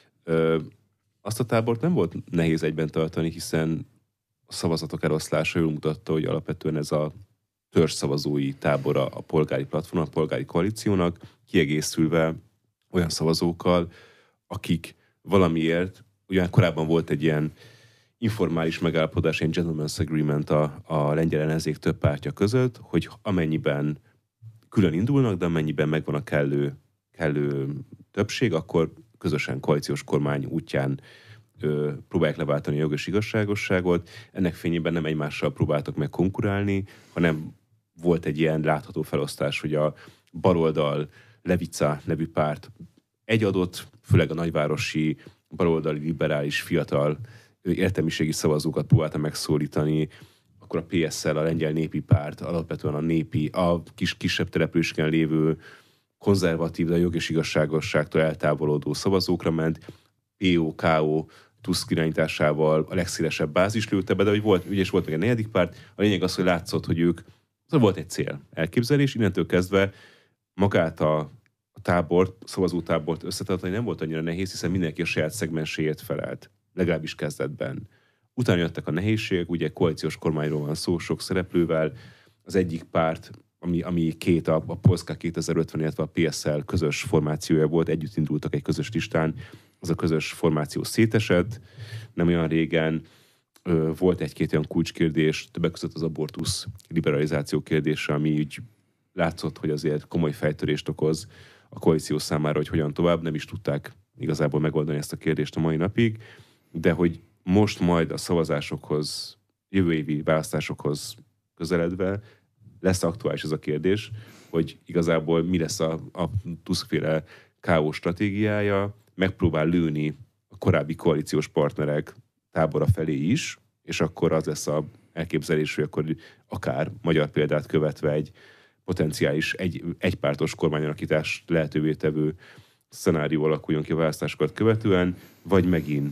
D: Ö, azt a tábort nem volt nehéz egyben tartani, hiszen a szavazatok eloszlása jól mutatta, hogy alapvetően ez a törzsszavazói tábora a polgári platform, a polgári koalíciónak, kiegészülve olyan szavazókkal, akik valamiért, ugyan korábban volt egy ilyen informális megállapodás, egy gentleman's agreement a, a lengyel ellenzék több pártja között, hogy amennyiben külön indulnak, de amennyiben megvan a kellő, kellő többség, akkor közösen koalíciós kormány útján ö, próbálják leváltani a jog és igazságosságot. Ennek fényében nem egymással próbáltak meg konkurálni, hanem volt egy ilyen látható felosztás, hogy a baloldal Levica nevű párt egy adott, főleg a nagyvárosi, baloldali, liberális, fiatal értelmiségi szavazókat próbálta megszólítani, akkor a pé es el, a lengyel népi párt, alapvetően a népi, a kis, kisebb településeken lévő konzervatív, de a jog és igazságosságtól eltávolodó szavazókra ment, pé o ká o Tusk irányításával a legszélesebb bázis lőtte be, de hogy volt, ugye is volt meg egy negyedik párt, a lényeg az, hogy látszott, hogy ők, szóval volt egy cél, elképzelés, innentől kezdve magát a, a tábort, szavazótábort összetartani nem volt annyira nehéz, hiszen mindenki a saját szegmenséért felelt, legalábbis kezdetben. Utána jöttek a nehézségek, ugye koalíciós kormányról van szó, sok szereplővel. Az egyik párt, ami, ami két, a, a Polska kétezer-ötven, illetve a pé es el közös formációja volt, együtt indultak egy közös listán, az a közös formáció szétesett. Nem olyan régen ö, volt egy-két olyan kulcskérdés, többek között az abortusz liberalizáció kérdése, ami úgy látszott, hogy azért komoly fejtörést okoz a koalíció számára, hogy hogyan tovább. Nem is tudták igazából megoldani ezt a kérdést a mai napig, de hogy most majd a szavazásokhoz, jövő évi választásokhoz közeledve lesz aktuális ez a kérdés, hogy igazából mi lesz a, a Tusk-féle ká ó stratégiája, megpróbál lőni a korábbi koalíciós partnerek tábora felé is, és akkor az lesz az elképzelés, hogy akkor akár magyar példát követve egy potenciális egy, egypártos kormányalakítást lehetővé tevő szenárió alakuljon ki a választásokat követően, vagy megint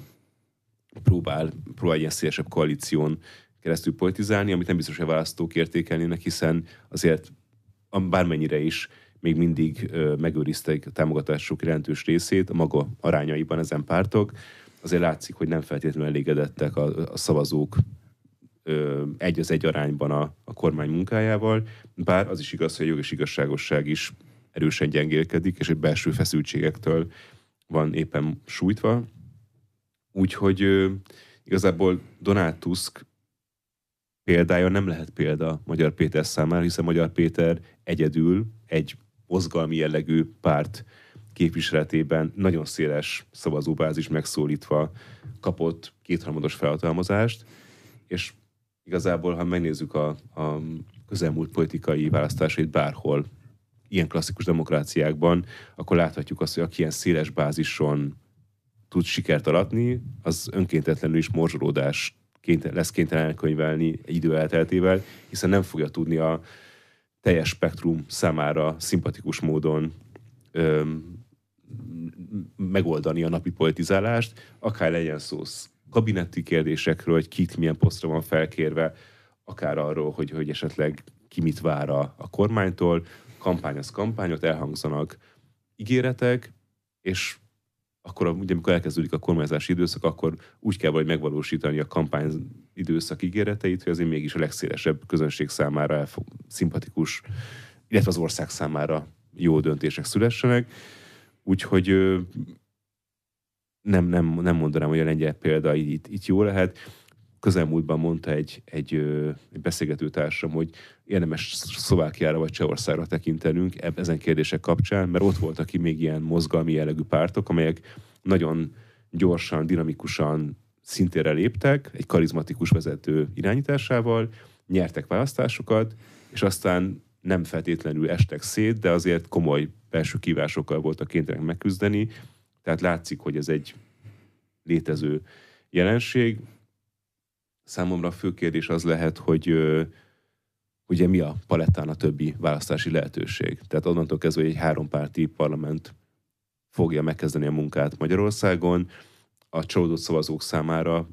D: próbál, próbál ilyen szélesebb koalíción keresztül politizálni, amit nem biztos, hogy a választók értékelnének, hiszen azért bármennyire is még mindig ö, megőriztek a támogatások jelentős részét, a maga arányaiban ezen pártok, azért látszik, hogy nem feltétlenül elégedettek a, a szavazók ö, egy az egy arányban a, a kormány munkájával, bár az is igaz, hogy a jog és igazságosság is erősen gyengélkedik, és egy belső feszültségektől van éppen sújtva. Úgyhogy ö, igazából Donald Tusk példája nem lehet példa Magyar Péter számára, hiszen Magyar Péter egyedül egy mozgalmi jellegű párt képviseletében nagyon széles szavazóbázis megszólítva kapott kétharmados felhatalmazást, és igazából, ha megnézzük a, a közelmúlt politikai választásait bárhol, ilyen klasszikus demokráciákban, akkor láthatjuk azt, hogy aki ilyen széles bázison tud sikert aratni, az önkéntetlenül is morzsolódás lesz kénytelen elkönyvelni egy idő elteltével, hiszen nem fogja tudni a, teljes spektrum számára szimpatikus módon ö, megoldani a napi politizálást, akár legyen szó kabinetti kérdésekről, hogy kit milyen posztra van felkérve, akár arról, hogy, hogy esetleg ki mit vár a, a kormánytól, kampány az kampányot, elhangzanak ígéretek, és akkor, ugye, amikor elkezdődik a kormányzási időszak, akkor úgy kell vagy megvalósítani a kampány időszak ígéreteit, hogy azért mégis a legszélesebb közönség számára elfog, szimpatikus, illetve az ország számára jó döntések szülessenek. Úgyhogy nem, nem, nem mondanám, hogy a lengyel példa itt, itt jó lehet. Közelmúltban mondta egy, egy, egy beszélgetőtársam, hogy érdemes Szlovákiára vagy Csehországra tekintenünk ezen kérdések kapcsán, mert ott voltak ki még ilyen mozgalmi jellegű pártok, amelyek nagyon gyorsan, dinamikusan szintére léptek, egy karizmatikus vezető irányításával, nyertek választásokat, és aztán nem feltétlenül estek szét, de azért komoly belső kívásokkal voltak kénytelenek megküzdeni. Tehát látszik, hogy ez egy létező jelenség. Számomra a fő kérdés az lehet, hogy ugye mi a palettán a többi választási lehetőség. Tehát onnantól kezdve, hogy egy hárompárti parlament fogja megkezdeni a munkát Magyarországon, a csalódott szavazók számára,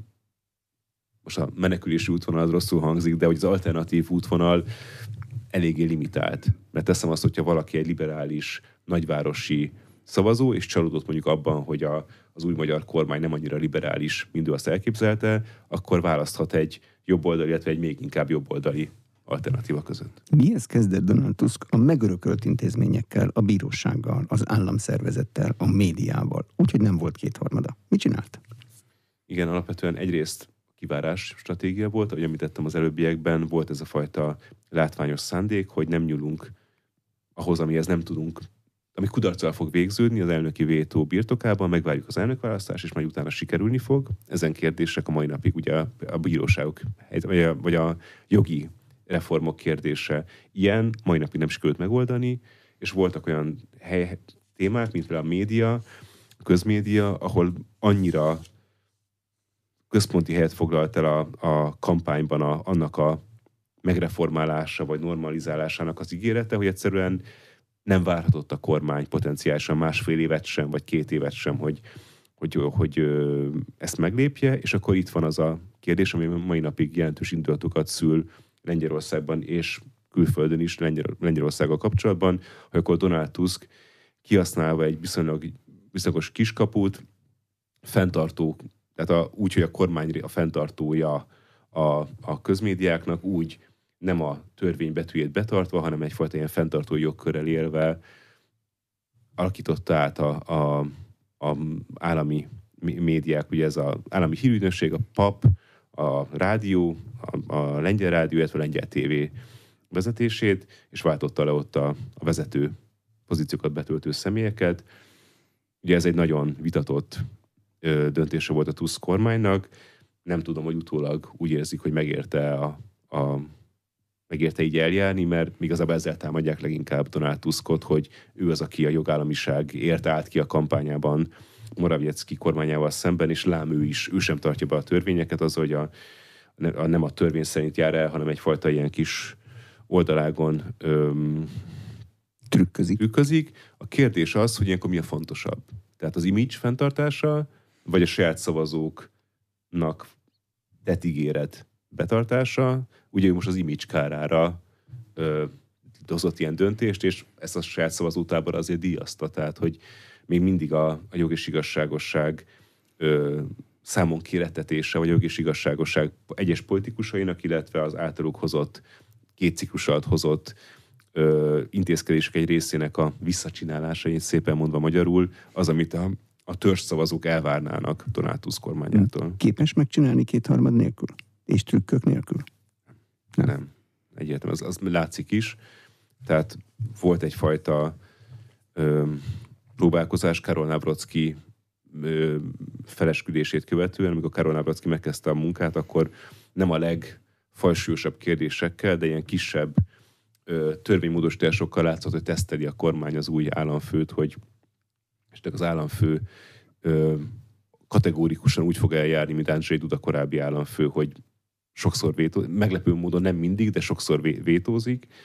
D: most a menekülési útvonal az rosszul hangzik, de hogy az alternatív útvonal eléggé limitált. Mert teszem azt, hogyha valaki egy liberális, nagyvárosi szavazó, és csalódott mondjuk abban, hogy a, az új magyar kormány nem annyira liberális, mint ő azt elképzelte, akkor választhat egy jobboldali, illetve egy még inkább jobboldali alternatíva között.
C: Mihez kezdett Donald Tusk a megörökölt intézményekkel, a bírósággal, az államszervezettel, a médiával? Úgyhogy nem volt kétharmada. Mit csinált?
D: Igen, alapvetően egyrészt kivárás stratégia volt, ahogy említettem az előbbiekben, volt ez a fajta látványos szándék, hogy nem nyúlunk ahhoz, amihez nem tudunk, ami kudarccal fog végződni az elnöki vétó birtokában, megvárjuk az elnökválasztást, és majd utána sikerülni fog. Ezen kérdések a mai napig ugye a, a bíróságok, vagy a, vagy a jogi reformok kérdése ilyen, mai napig nem sikerült megoldani, és voltak olyan hely, témák, mint például a média, a közmédia, ahol annyira központi helyet foglalt el a, a kampányban a, annak a megreformálása vagy normalizálásának az ígérete, hogy egyszerűen nem várhatott a kormány potenciálisan másfél évet sem, vagy két évet sem, hogy, hogy, hogy ezt meglépje, és akkor itt van az a kérdés, ami mai napig jelentős indulatokat szül Lengyelországban és külföldön is Lengyel, Lengyelországgal kapcsolatban, hogy akkor Donald Tusk kihasználva egy viszonylag viszonylag kiskaput, fenntartó, tehát a, úgy, hogy a kormány a fenntartója a, a közmédiáknak, úgy nem a törvény betűjét betartva, hanem egyfajta ilyen fenntartó jogkörrel élve alakította át a, a, a állami médiák, ugye ez az állami hírügynökség, a pap, a rádió, a, a lengyel rádió, illetve a lengyel tévé vezetését, és váltotta le ott a, a vezető pozíciókat betöltő személyeket. Ugye ez egy nagyon vitatott ö, döntése volt a Tusk kormánynak. Nem tudom, hogy utólag úgy érzik, hogy megérte a, a megérte így eljárni, mert igazából ezzel támadják leginkább Donald Tuskot, hogy ő az, aki a jogállamiság ért át ki a kampányában Morawiecki kormányával szemben, és lám ő is, ő sem tartja be a törvényeket, az, hogy a, a, nem a törvény szerint jár el, hanem egyfajta ilyen kis oldalágon öm,
C: trükközik.
D: trükközik. A kérdés az, hogy ilyenkor mi a fontosabb. Tehát az image fenntartása, vagy a saját szavazóknak tett ígéret betartása. Ugye ő most az image kárára ö, hozott ilyen döntést, és ezt a saját szavazótábor azért díjazta. Tehát, hogy még mindig a, a jog és igazságosság ö, számon kéretetése, vagy a jog és igazságosság egyes politikusainak, illetve az általuk hozott, két ciklus alatt hozott ö, intézkedések egy részének a visszacsinálása, így szépen mondva magyarul, az, amit a, a törzsszavazók elvárnának Donald Tusk kormányától.
C: Képes megcsinálni kétharmad nélkül? És trükkök nélkül?
D: Nem. Nem. Egyértelműen, az, az látszik is. Tehát volt egyfajta ö, próbálkozás Karol Nawrocki ö, felesküdését követően, amikor Karol Nawrocki megkezdte a munkát, akkor nem a legfajsúlyosabb kérdésekkel, de ilyen kisebb ö, törvénymódosításokkal látszott, hogy teszteli a kormány az új államfőt, hogy és az államfő ö, kategórikusan úgy fog eljárni, mint Andrzej Duda korábbi államfő, hogy sokszor vétózik, meglepő módon nem mindig, de sokszor vétózik,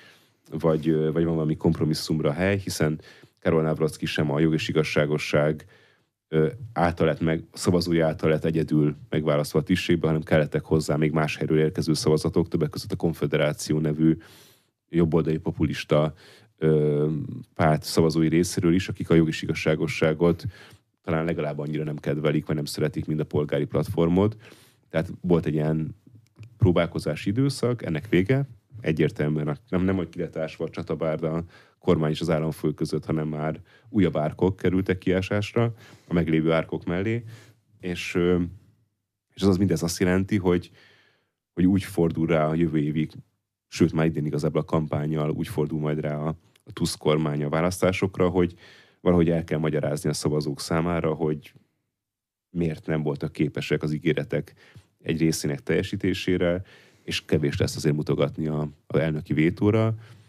D: vagy, vagy van valami kompromisszumra hely, hiszen Karol Nawrocki sem a jog és igazságosság által lett meg, szavazói által lett egyedül megválasztva a tisztségbe, hanem kellettek hozzá még más helyről érkező szavazatok, többek között a Konfederáció nevű jobboldali populista ö, párt szavazói részéről is, akik a jog és igazságosságot talán legalább annyira nem kedvelik, vagy nem szeretik, mint a polgári platformod. Tehát volt egy ilyen próbálkozási időszak, ennek vége, egyértelműen nem, nem hogy kiletásva a csatabárda a kormány és az államfő között, hanem már újabb árkok kerültek kiásásra a meglévő árkok mellé, és, és az, az mindez azt jelenti, hogy, hogy úgy fordul rá a jövő évig, sőt már idén igazából a kampánnyal úgy fordul majd rá a, a Tusk kormány a választásokra, hogy valahogy el kell magyarázni a szavazók számára, hogy miért nem voltak képesek az ígéretek egy részének teljesítésére, és kevés lesz azért mutogatni a, a elnöki vétóra.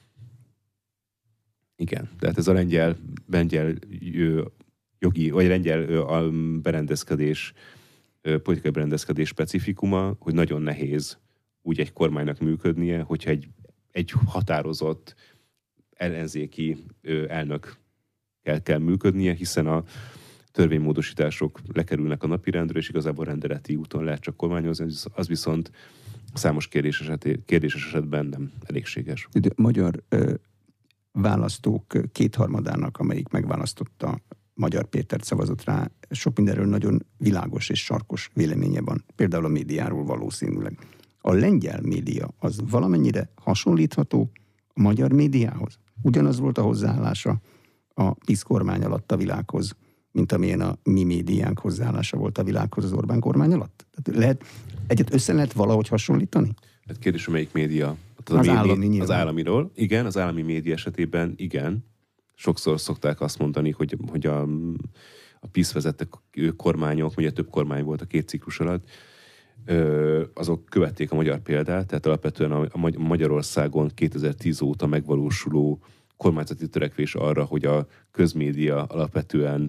D: Igen, tehát ez a lengyel, lengyel jogi, vagy lengyel a berendezkedés, politikai berendezkedés specifikuma, hogy nagyon nehéz úgy egy kormánynak működnie, hogyha egy, egy határozott ellenzéki elnök kell, kell működnie, hiszen a törvénymódosítások lekerülnek a napirendre, és igazából rendeleti úton lehet csak kormányozni, az viszont számos kérdéses, eset, kérdéses esetben nem elégséges.
C: De magyar ö, választók kétharmadának, amelyik megválasztotta Magyar Pétert, szavazott rá, sok mindenről nagyon világos és sarkos véleménye van. Például a médiáról valószínűleg. A lengyel média az valamennyire hasonlítható a magyar médiához? Ugyanaz volt a hozzáállása a PiS kormány alatt a világhoz, mint amilyen a mi médiánk hozzáállása volt a világhoz az Orbán kormány alatt? Tehát lehet, egyet össze lehet valahogy hasonlítani?
D: Hát kérdés, hogy melyik média?
C: Az, az, média, állami,
D: az államiról. Igen, az állami média esetében igen. Sokszor szokták azt mondani, hogy, hogy a, a PiS vezette kormányok, ugye több kormány volt a két ciklus alatt, ö, azok követték a magyar példát, tehát alapvetően a, a Magyarországon kétezer-tíz óta megvalósuló kormányzati törekvés arra, hogy a közmédia alapvetően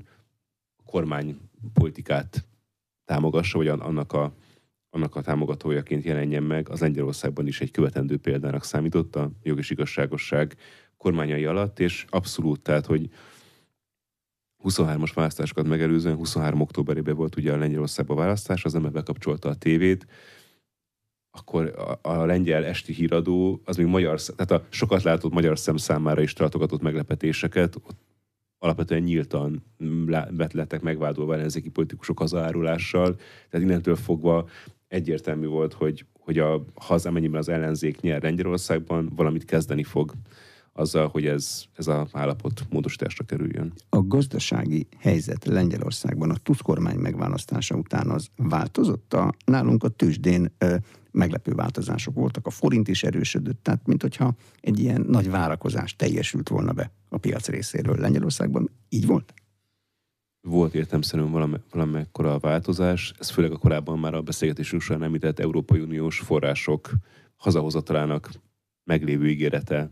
D: kormánypolitikát támogassa, vagy annak a, annak a támogatójaként jelenjen meg, az Lengyelországban is egy követendő példának számított a jog és igazságosság kormányai alatt, és abszolút, tehát, hogy huszonhármas választásokat megelőzően, huszonhárom októberében volt ugye a Lengyelországban választás, az ember bekapcsolta a tévét, akkor a, a lengyel esti híradó, az még magyar, tehát a sokat látott magyar szem számára is tartogatott meglepetéseket, ott alapvetően nyíltan lettek megvádolva ellenzéki politikusok hazaárulással, tehát innentől fogva egyértelmű volt, hogy, hogy a haza, amennyiben az ellenzék nyer Lengyelországban, valamit kezdeni fog azzal, hogy ez, ez az állapot módosításra kerüljön.
C: A gazdasági helyzet Lengyelországban a Tusk kormány megválasztása után az változott? A, nálunk a tőzsdén ö, meglepő változások voltak, a forint is erősödött, tehát mint hogyha egy ilyen nagy várakozás teljesült volna be a piac részéről. Lengyelországban így volt?
D: Volt értelemszerűen valami, valamekkora a változás, ez főleg a korábban már a beszélgetésünk során említett Európai Uniós források hazahozatalának meglévő ígérete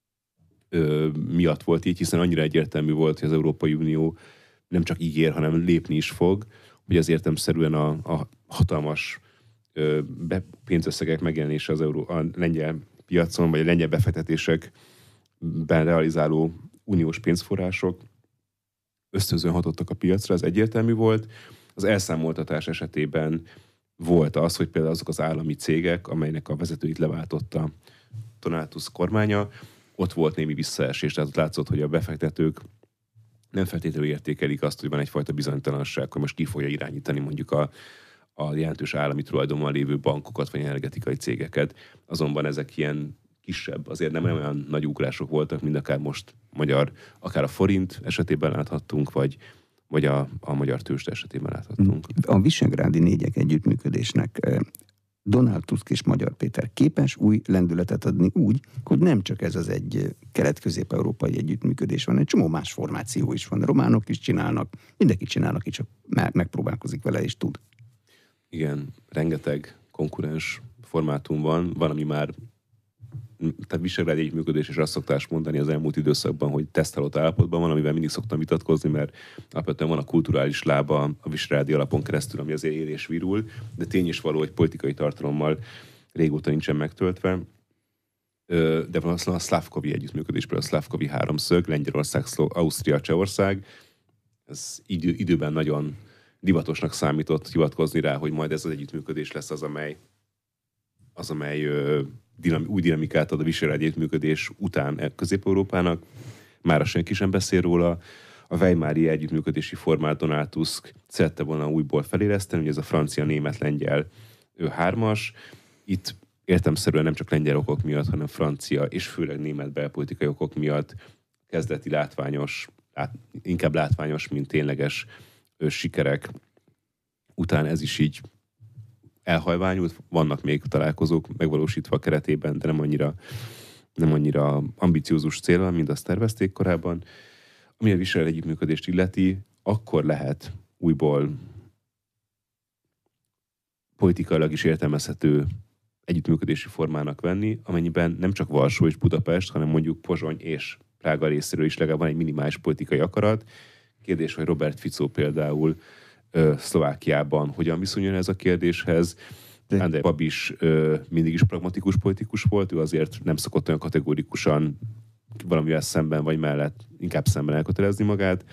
D: ö, miatt volt így, hiszen annyira egyértelmű volt, hogy az Európai Unió nem csak ígér, hanem lépni is fog, hogy az értelemszerűen a, a hatalmas ö, be, pénzösszegek megjelenése az euró, a lengyel piacon, vagy a lengyel befektetésekben realizáló uniós pénzforrások ösztönzően hatottak a piacra, ez egyértelmű volt. Az elszámoltatás esetében volt az, hogy például azok az állami cégek, amelynek a vezetőit leváltotta Donald Tusk kormánya, ott volt némi visszaesés, tehát ott látszott, hogy a befektetők nem feltétlenül értékelik azt, hogy van egyfajta bizonytalanság, hogy most ki fogja irányítani mondjuk a, a jelentős állami tulajdonban lévő bankokat, vagy energetikai cégeket. Azonban ezek ilyen kisebb, azért nem olyan nagy ugrások voltak, mint akár most magyar, akár a forint esetében láthattunk, vagy, vagy a, a magyar tőzsde esetében láthattunk.
C: A Visegrádi négyek együttműködésnek Donald Tusk és Magyar Péter képes új lendületet adni úgy, hogy nem csak ez az egy kelet-közép-európai együttműködés van, egy csomó más formáció is van. Románok is csinálnak, mindenki csinál, aki csak megpróbálkozik vele és tud.
D: Igen, rengeteg konkurens formátum van, van, ami már tehát Visegrádi együttműködés, és azt szokták mondani az elmúlt időszakban, hogy tesztelott állapotban van, amivel mindig szoktam vitatkozni, mert alapvetően van a kulturális lába a Visegrádi alapon keresztül, ami azért él és virul, de tény is való, hogy politikai tartalommal régóta nincsen megtöltve. de van a szlávkovi együttműködés, például a szlávkovi háromszög, Lengyelország, Ausztria, Csehország. Ez idő, időben nagyon divatosnak számított hivatkozni rá, hogy majd ez az együttműködés lesz az, amely, az, amely ö, dinam, új dinamikát ad a visegrádi együttműködés után Közép-Európának. Mára senki sem beszél róla. A Weimari együttműködési formát Donald Tusk szerette volna újból feléleszteni, hogy ez a francia-német-lengyel hármas. Itt értelemszerűen nem csak lengyel okok miatt, hanem francia és főleg német belpolitikai okok miatt kezdeti látványos, lát, inkább látványos, mint tényleges ö, sikerek után ez is így elhajványult. Vannak még találkozók megvalósítva a keretében, de nem annyira, nem annyira ambiciózus célra, mint azt tervezték korábban. Ami a visegrádi együttműködést illeti, akkor lehet újból politikailag is értelmezhető együttműködési formának venni, amennyiben nem csak Varsó és Budapest, hanem mondjuk Pozsony és Prága részéről is legalább van egy minimális politikai akarat. Kérdés, hogy Robert Fico például ö, Szlovákiában hogyan viszonyul ez a kérdéshez. Andrej Babiš ö, mindig is pragmatikus politikus volt, ő azért nem szokott olyan kategórikusan valamivel szemben vagy mellett inkább szemben elkötelezni magát.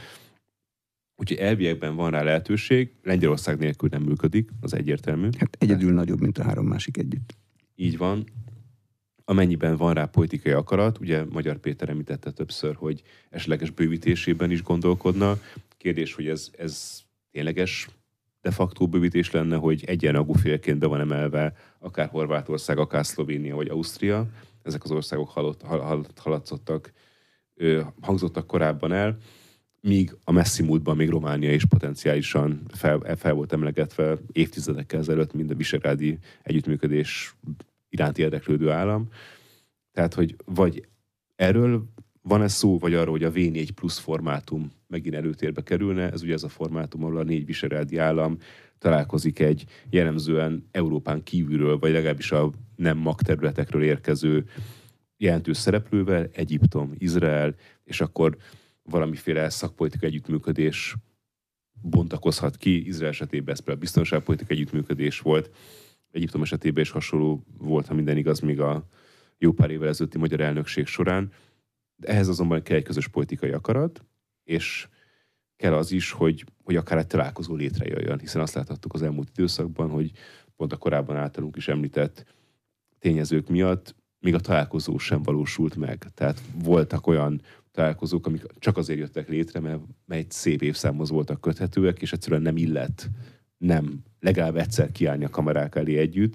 D: Úgyhogy elviekben van rá lehetőség, Lengyelország nélkül nem működik, az egyértelmű.
C: Hát egyedül De. nagyobb, mint a három másik együtt.
D: Így van. Amennyiben van rá politikai akarat, ugye Magyar Péter említette többször, hogy esetleges bővítésében is gondolkodna. Kérdés, hogy ez, ez tényleges de facto bővítés lenne, hogy egyenrangú félként be van emelve akár Horvátország, akár Szlovénia vagy Ausztria. Ezek az országok halott, hal, haladszottak, hangzottak korábban el, míg a messzi múltban még Románia is potenciálisan fel, fel volt emlegetve évtizedekkel ezelőtt, mint a visegrádi együttműködés iránti érdeklődő állam. Tehát, hogy vagy erről van ez szó, vagy arról, hogy a vé négy plusz formátum megint előtérbe kerülne. Ez ugye ez a formátum, ahol a négy visegrádi állam találkozik egy jellemzően Európán kívülről, vagy legalábbis a nem magterületekről érkező jelentős szereplővel, Egyiptom, Izrael, és akkor valamiféle szakpolitikai együttműködés bontakozhat ki. Izrael esetében ez például biztonságpolitikai együttműködés volt. Egyiptom esetében is hasonló volt, ha minden igaz, még a jó pár évvel ezelőtti magyar elnökség során. De ehhez azonban kell egy közös politikai akarat, és kell az is, hogy, hogy akár egy találkozó létrejöjjön, hiszen azt láthattuk az elmúlt időszakban, hogy pont a korábban általunk is említett tényezők miatt még a találkozó sem valósult meg. Tehát voltak olyan találkozók, amik csak azért jöttek létre, mert egy szép évszámhoz voltak köthetőek, és egyszerűen nem illett, nem legalább egyszer kiállni a kamerák elé együtt,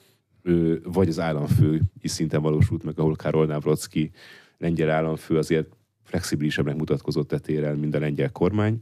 D: vagy az államfő is szinten valósult meg, ahol Karol Nawrocki, lengyel államfő azért flexibilisebbnek mutatkozott tetéren, mint a lengyel kormány,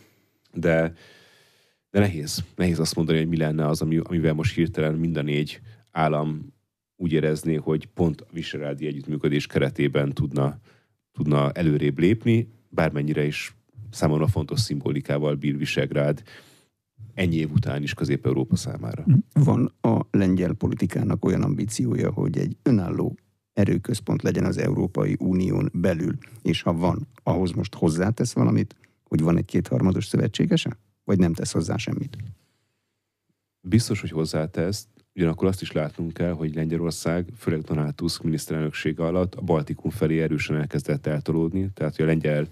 D: de, de nehéz. Nehéz azt mondani, hogy mi lenne az, amivel most hirtelen mind a négy állam úgy érezné, hogy pont a visegrádi együttműködés keretében tudna, tudna előrébb lépni, bármennyire is számomra fontos szimbolikával bír Visegrád ennyi év után is Közép-Európa számára.
C: Van a lengyel politikának olyan ambíciója, hogy egy önálló erőközpont legyen az Európai Unión belül, és ha van, ahhoz most hozzátesz valamit, hogy van egy kétharmados szövetségese? Vagy nem tesz hozzá semmit?
D: Biztos, hogy hozzátesz, ugyanakkor azt is látnunk kell, hogy Lengyelország, főleg Donald Tusk miniszterelnöksége alatt a Baltikum felé erősen elkezdett eltolódni, tehát hogy a lengyel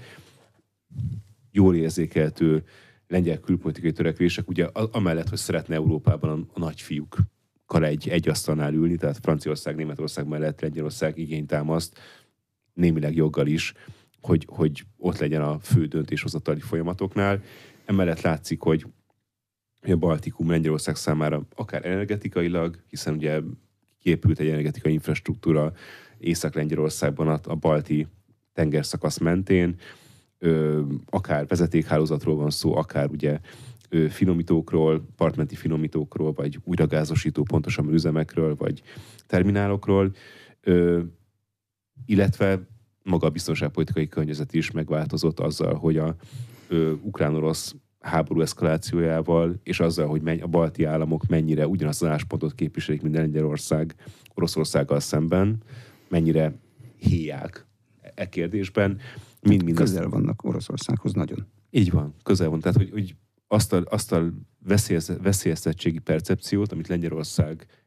D: jól érzékeltő lengyel külpolitikai törekvések, ugye amellett, hogy szeretne Európában a, a nagyfiúkkal egy, egy asztalnál ülni, tehát Franciaország, Németország mellett Lengyelország igényt támaszt, némileg joggal is, hogy, hogy ott legyen a fő döntéshozatali folyamatoknál. Emellett látszik, hogy a Baltikum Lengyelország számára akár energetikailag, hiszen ugye kiépült egy energetikai infrastruktúra Észak-Lengyelországban a, a balti tengerszakasz mentén, ö, akár vezetékhálózatról van szó, akár ugye ö, finomítókról, partmenti finomítókról, vagy újragázosító pontosan üzemekről, vagy terminálokról, ö, illetve maga a biztonságpolitikai környezet is megváltozott azzal, hogy a ö, ukrán-orosz háború eszkalációjával, és azzal, hogy a balti államok mennyire ugyanazt az álláspontot képviselik, mint Lengyelország Oroszországgal szemben, mennyire héják e kérdésben.
C: Mind, mind közel azt... vannak Oroszországhoz nagyon.
D: Így van, közel van. Tehát, hogy, hogy azt a, azt a veszélyeztettségi percepciót, amit Lengyelország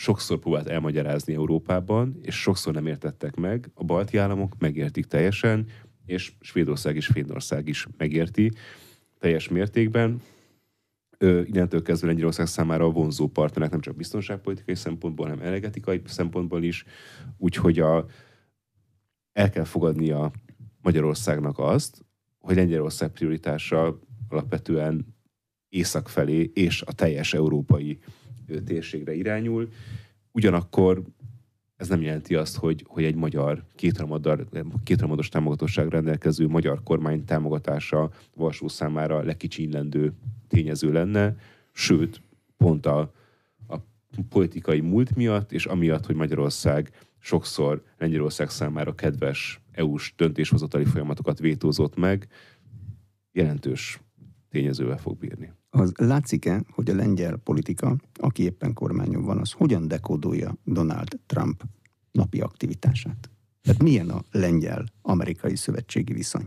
D: sokszor próbált elmagyarázni Európában, és sokszor nem értettek meg. A balti államok megértik teljesen, és Svédország és Finnország is megérti teljes mértékben. Ö, innentől kezdve Lengyelország számára vonzó partnerek nem csak biztonságpolitikai szempontból, hanem energetikai szempontból is. Úgyhogy a, el kell fogadnia Magyarországnak azt, hogy Lengyelország prioritása alapvetően észak felé és a teljes európai térségre irányul. Ugyanakkor ez nem jelenti azt, hogy, hogy egy magyar kétharmados támogatottság rendelkező magyar kormány támogatása Varsó számára lekicsinylendő tényező lenne, sőt, pont a, a politikai múlt miatt, és amiatt, hogy Magyarország sokszor Lengyelország számára kedves é u-s döntéshozatali folyamatokat vétózott meg, jelentős tényezővel fog bírni.
C: Az látszik-e, hogy a lengyel politika, aki éppen kormányon van, az hogyan dekódolja Donald Trump napi aktivitását? Tehát milyen a lengyel-amerikai szövetségi viszony?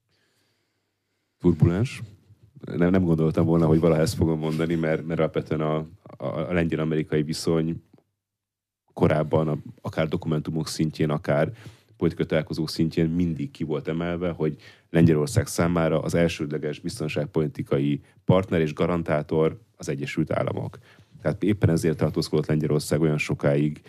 D: Turbulens. Nem, nem gondoltam volna, hogy valaha ezt fogom mondani, mert, mert alapvetően a, a, a lengyel-amerikai viszony korábban, a, akár dokumentumok szintjén, akár politikai találkozók szintjén mindig ki volt emelve, hogy Lengyelország számára az elsődleges biztonságpolitikai partner és garantátor az Egyesült Államok. Tehát éppen ezért tartózkodott Lengyelország olyan sokáig,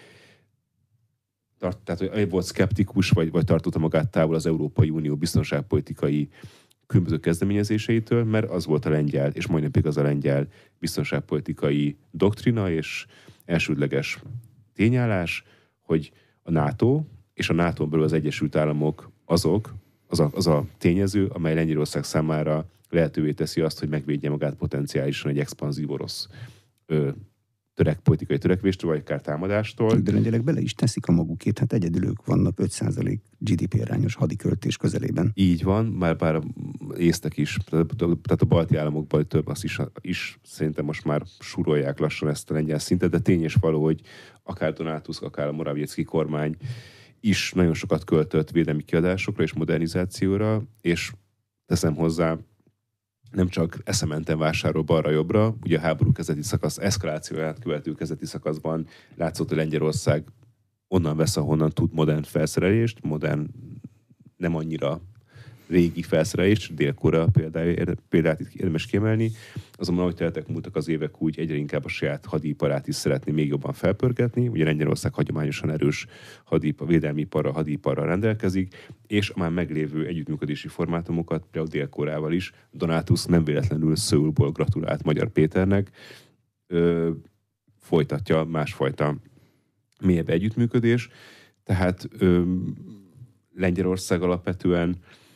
D: tart, tehát hogy volt szkeptikus, vagy, vagy tartotta magát távol az Európai Unió biztonságpolitikai különböző kezdeményezéseitől, mert az volt a lengyel, és majdnem pedig az a lengyel biztonságpolitikai doktrina és elsődleges tényállás, hogy a NATO és a nátón belül az Egyesült Államok azok, az a, az a tényező, amely Lengyelország számára lehetővé teszi azt, hogy megvédje magát potenciálisan egy expanzív orosz ö, törek, politikai törekvéstől, vagy akár támadástól.
C: De lengyelek bele is teszik a magukét, hát egyedül ők vannak öt százalék gé dé pé arányos hadiköltés közelében.
D: Így van, már bár észtek is, tehát a balti államokban több azt is, is szerintem most már súrolják lassan ezt a lengyel szintet, de tény és való, hogy akár Donald Tusk, akár a Morawiecki kormány is nagyon sokat költött védelmi kiadásokra és modernizációra, és teszem hozzá, nem csak eszementen vásárol balra-jobbra, ugye a háború kezdeti szakasz eszkalációját követő kezdeti szakaszban látszott, hogy Lengyelország onnan vesz, ahonnan tud modern felszerelést, modern, nem annyira régi felszerelést, Dél-Korea példát itt érdemes kiemelni, azonban ahogy teltek múltak az évek, úgy egyre inkább a saját hadiparát is szeretné még jobban felpörgetni. Ugye Lengyelország hagyományosan erős hadipar, védelmi iparra, hadiparral rendelkezik, és a már meglévő együttműködési formátumokat, például Dél-Koreával is, Donald Tusk nem véletlenül Szöulból gratulált Magyar Péternek, ö, folytatja másfajta mélyebb együttműködés. Tehát ö, Lengyelország alapvetően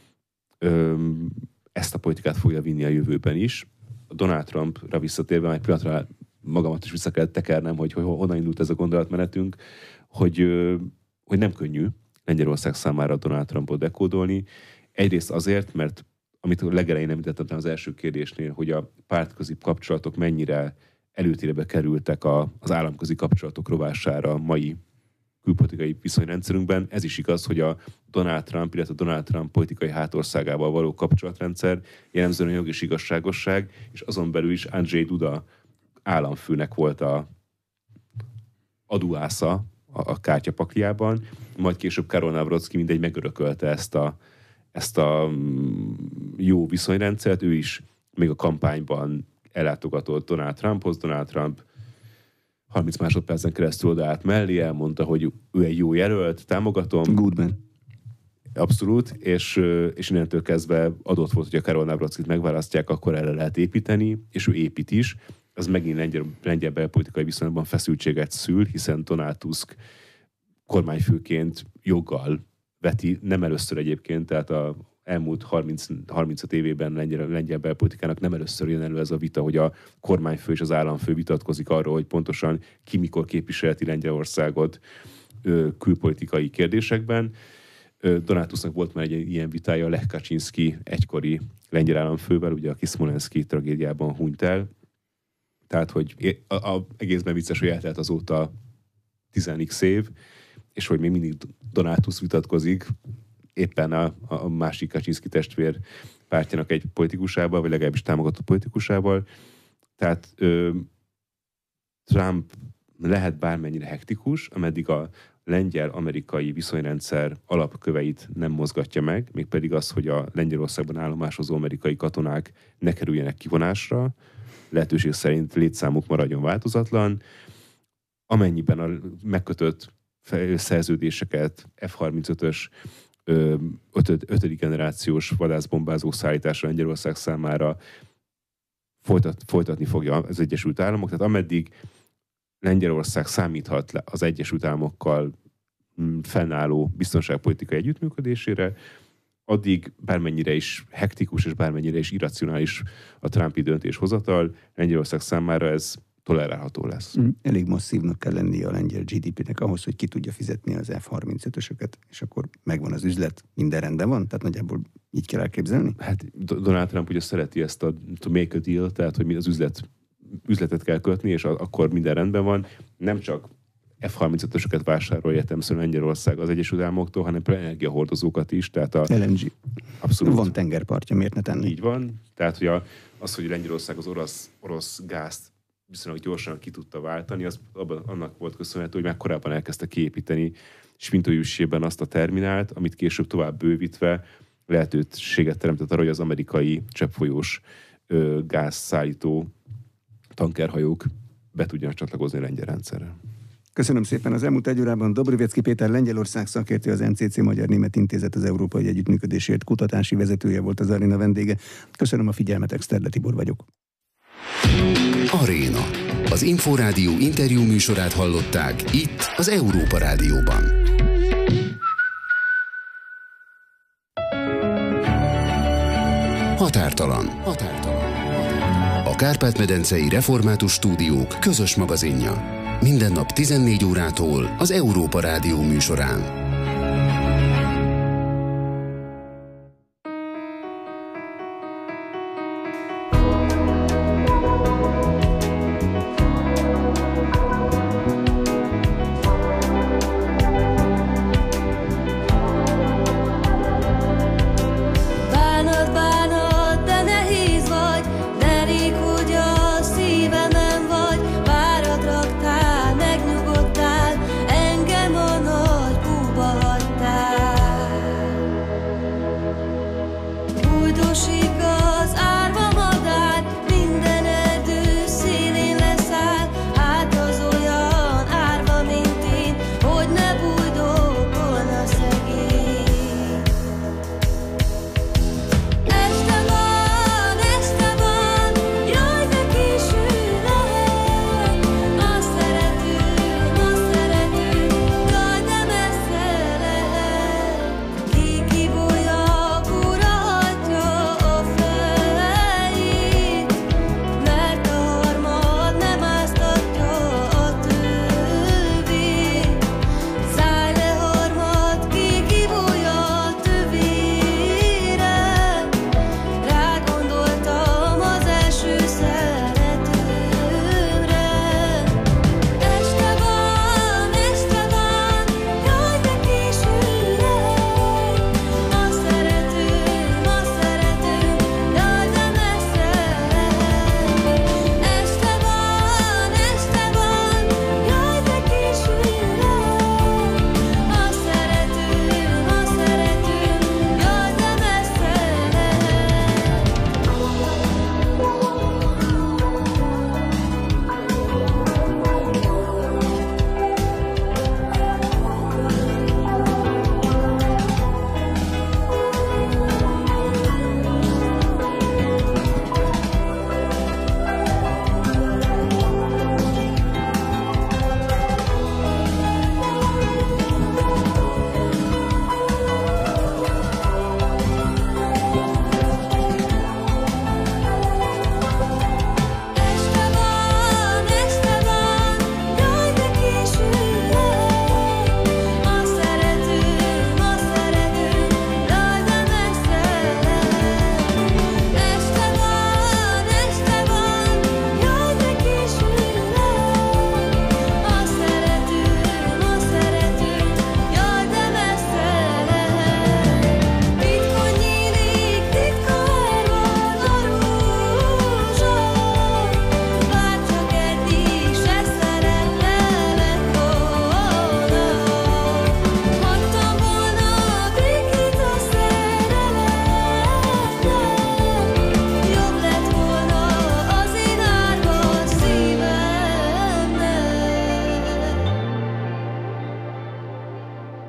D: ezt a politikát fogja vinni a jövőben is. A Donald Trumpra visszatérve, egy pillanatra magamat is vissza kellett tekernem, hogy, hogy honnan indult ez a gondolatmenetünk, hogy, hogy nem könnyű Lengyelország számára Donald Trumpot dekódolni. Egyrészt azért, mert amit a legelején említettem az első kérdésnél, hogy a pártközi kapcsolatok mennyire előtérbe kerültek a, az államközi kapcsolatok rovására a mai külpolitikai viszonyrendszerünkben. Ez is igaz, hogy a Donald Trump, illetve a Donald Trump politikai hátországával való kapcsolatrendszer jellemzően jog és igazságosság, és azon belül is Andrzej Duda államfőnek volt a aduásza a, a kártyapakliában, majd később Karol Nawrocki mindegy megörökölte ezt a, ezt a jó viszonyrendszert. Ő is még a kampányban ellátogatott Donald Trumphoz. Donald Trump harminc másodpercen keresztül odaállt mellé, elmondta, hogy ő egy jó jelölt, támogatom.
C: Goodman.
D: Abszolút, és, és innentől kezdve adott volt, hogy a Karol Nawrockit megválasztják, akkor erre lehet építeni, és ő épít is. Az megint lengyel, lengyel belpolitikai viszonyban feszültséget szül, hiszen Donald Tusk kormányfőként joggal veti, nem először egyébként, tehát a elmúlt harminc, harmincöt évében lengyel, lengyel belpolitikának nem először jön elő ez a vita, hogy a kormányfő és az államfő vitatkozik arról, hogy pontosan ki mikor képviselheti Lengyelországot ö, külpolitikai kérdésekben. Ö, Donald Tusknak volt már egy ilyen vitája Lech Kaczynszki egykori lengyel államfővel, ugye aki Smolenszky tragédiában hunyt el. Tehát, hogy a, a, egészben vicces, hogy eltelt azóta tíz x év, és hogy még mindig Donald Tusk vitatkozik éppen a, a másik Kaczynszki testvér pártjának egy politikusával, vagy legalábbis támogató politikusával. Tehát ö, Trump lehet bármennyire hektikus, ameddig a lengyel-amerikai viszonyrendszer alapköveit nem mozgatja meg, mégpedig az, hogy a Lengyelországban állomásozó amerikai katonák ne kerüljenek kivonásra, lehetőség szerint létszámuk maradjon változatlan, amennyiben a megkötött szerződéseket ef harmincötös ötödik generációs vadászbombázó szállításra Lengyelország számára folytat, folytatni fogja az Egyesült Államok, tehát ameddig Lengyelország számíthat az Egyesült Államokkal fennálló biztonságpolitikai együttműködésére, addig bármennyire is hektikus és bármennyire is irracionális a trumpi döntéshozatal, Lengyelország számára ez tolerálható lesz.
C: Elég masszívnak kell lennie a lengyel gé dé pének ahhoz, hogy ki tudja fizetni az ef harmincötösöket, és akkor megvan az üzlet, minden rendben van? Tehát nagyjából így kell elképzelni?
D: Hát Donald Trump ugye szereti ezt a to make a deal, tehát hogy az üzlet, üzletet kell kötni, és akkor minden rendben van. Nem csak ef harmincötösöket vásárolja értelemszerűen Lengyelország az Egyesült Államoktól, hanem például energiahordozókat is. Tehát a
C: el en gé.
D: Abszolút.
C: Van tengerpartja, miért ne tenni?
D: Így van. Tehát hogy a, az, hogy Lengyelország az orosz, orosz gázt viszonylag gyorsan ki tudta váltani, az abban, annak volt köszönhető, hogy már korábban elkezdte kiépíteni Svintójüssében azt a terminált, amit később tovább bővítve lehetőséget teremtett arra, hogy az amerikai cseppfolyós ö, gázszállító tankerhajók be tudjanak csatlakozni a lengyel rendszerre.
C: Köszönöm szépen. Az elmúlt egy órában Dobrovéczki Péter Lengyelország szakértő, az em cé cé Magyar-Német Intézet az Európai Együttműködésért kutatási vezetője volt az Aréna vendége. Köszönöm a figyelmet, Exterde Tibor vagyok.
A: Aréna. Az Inforádió interjú műsorát hallották itt az Európa Rádióban. Határtalan. Határtalan. A Kárpát-medencei Református Stúdiók közös magazinja. Minden nap tizennégy órától az Európa Rádió műsorán.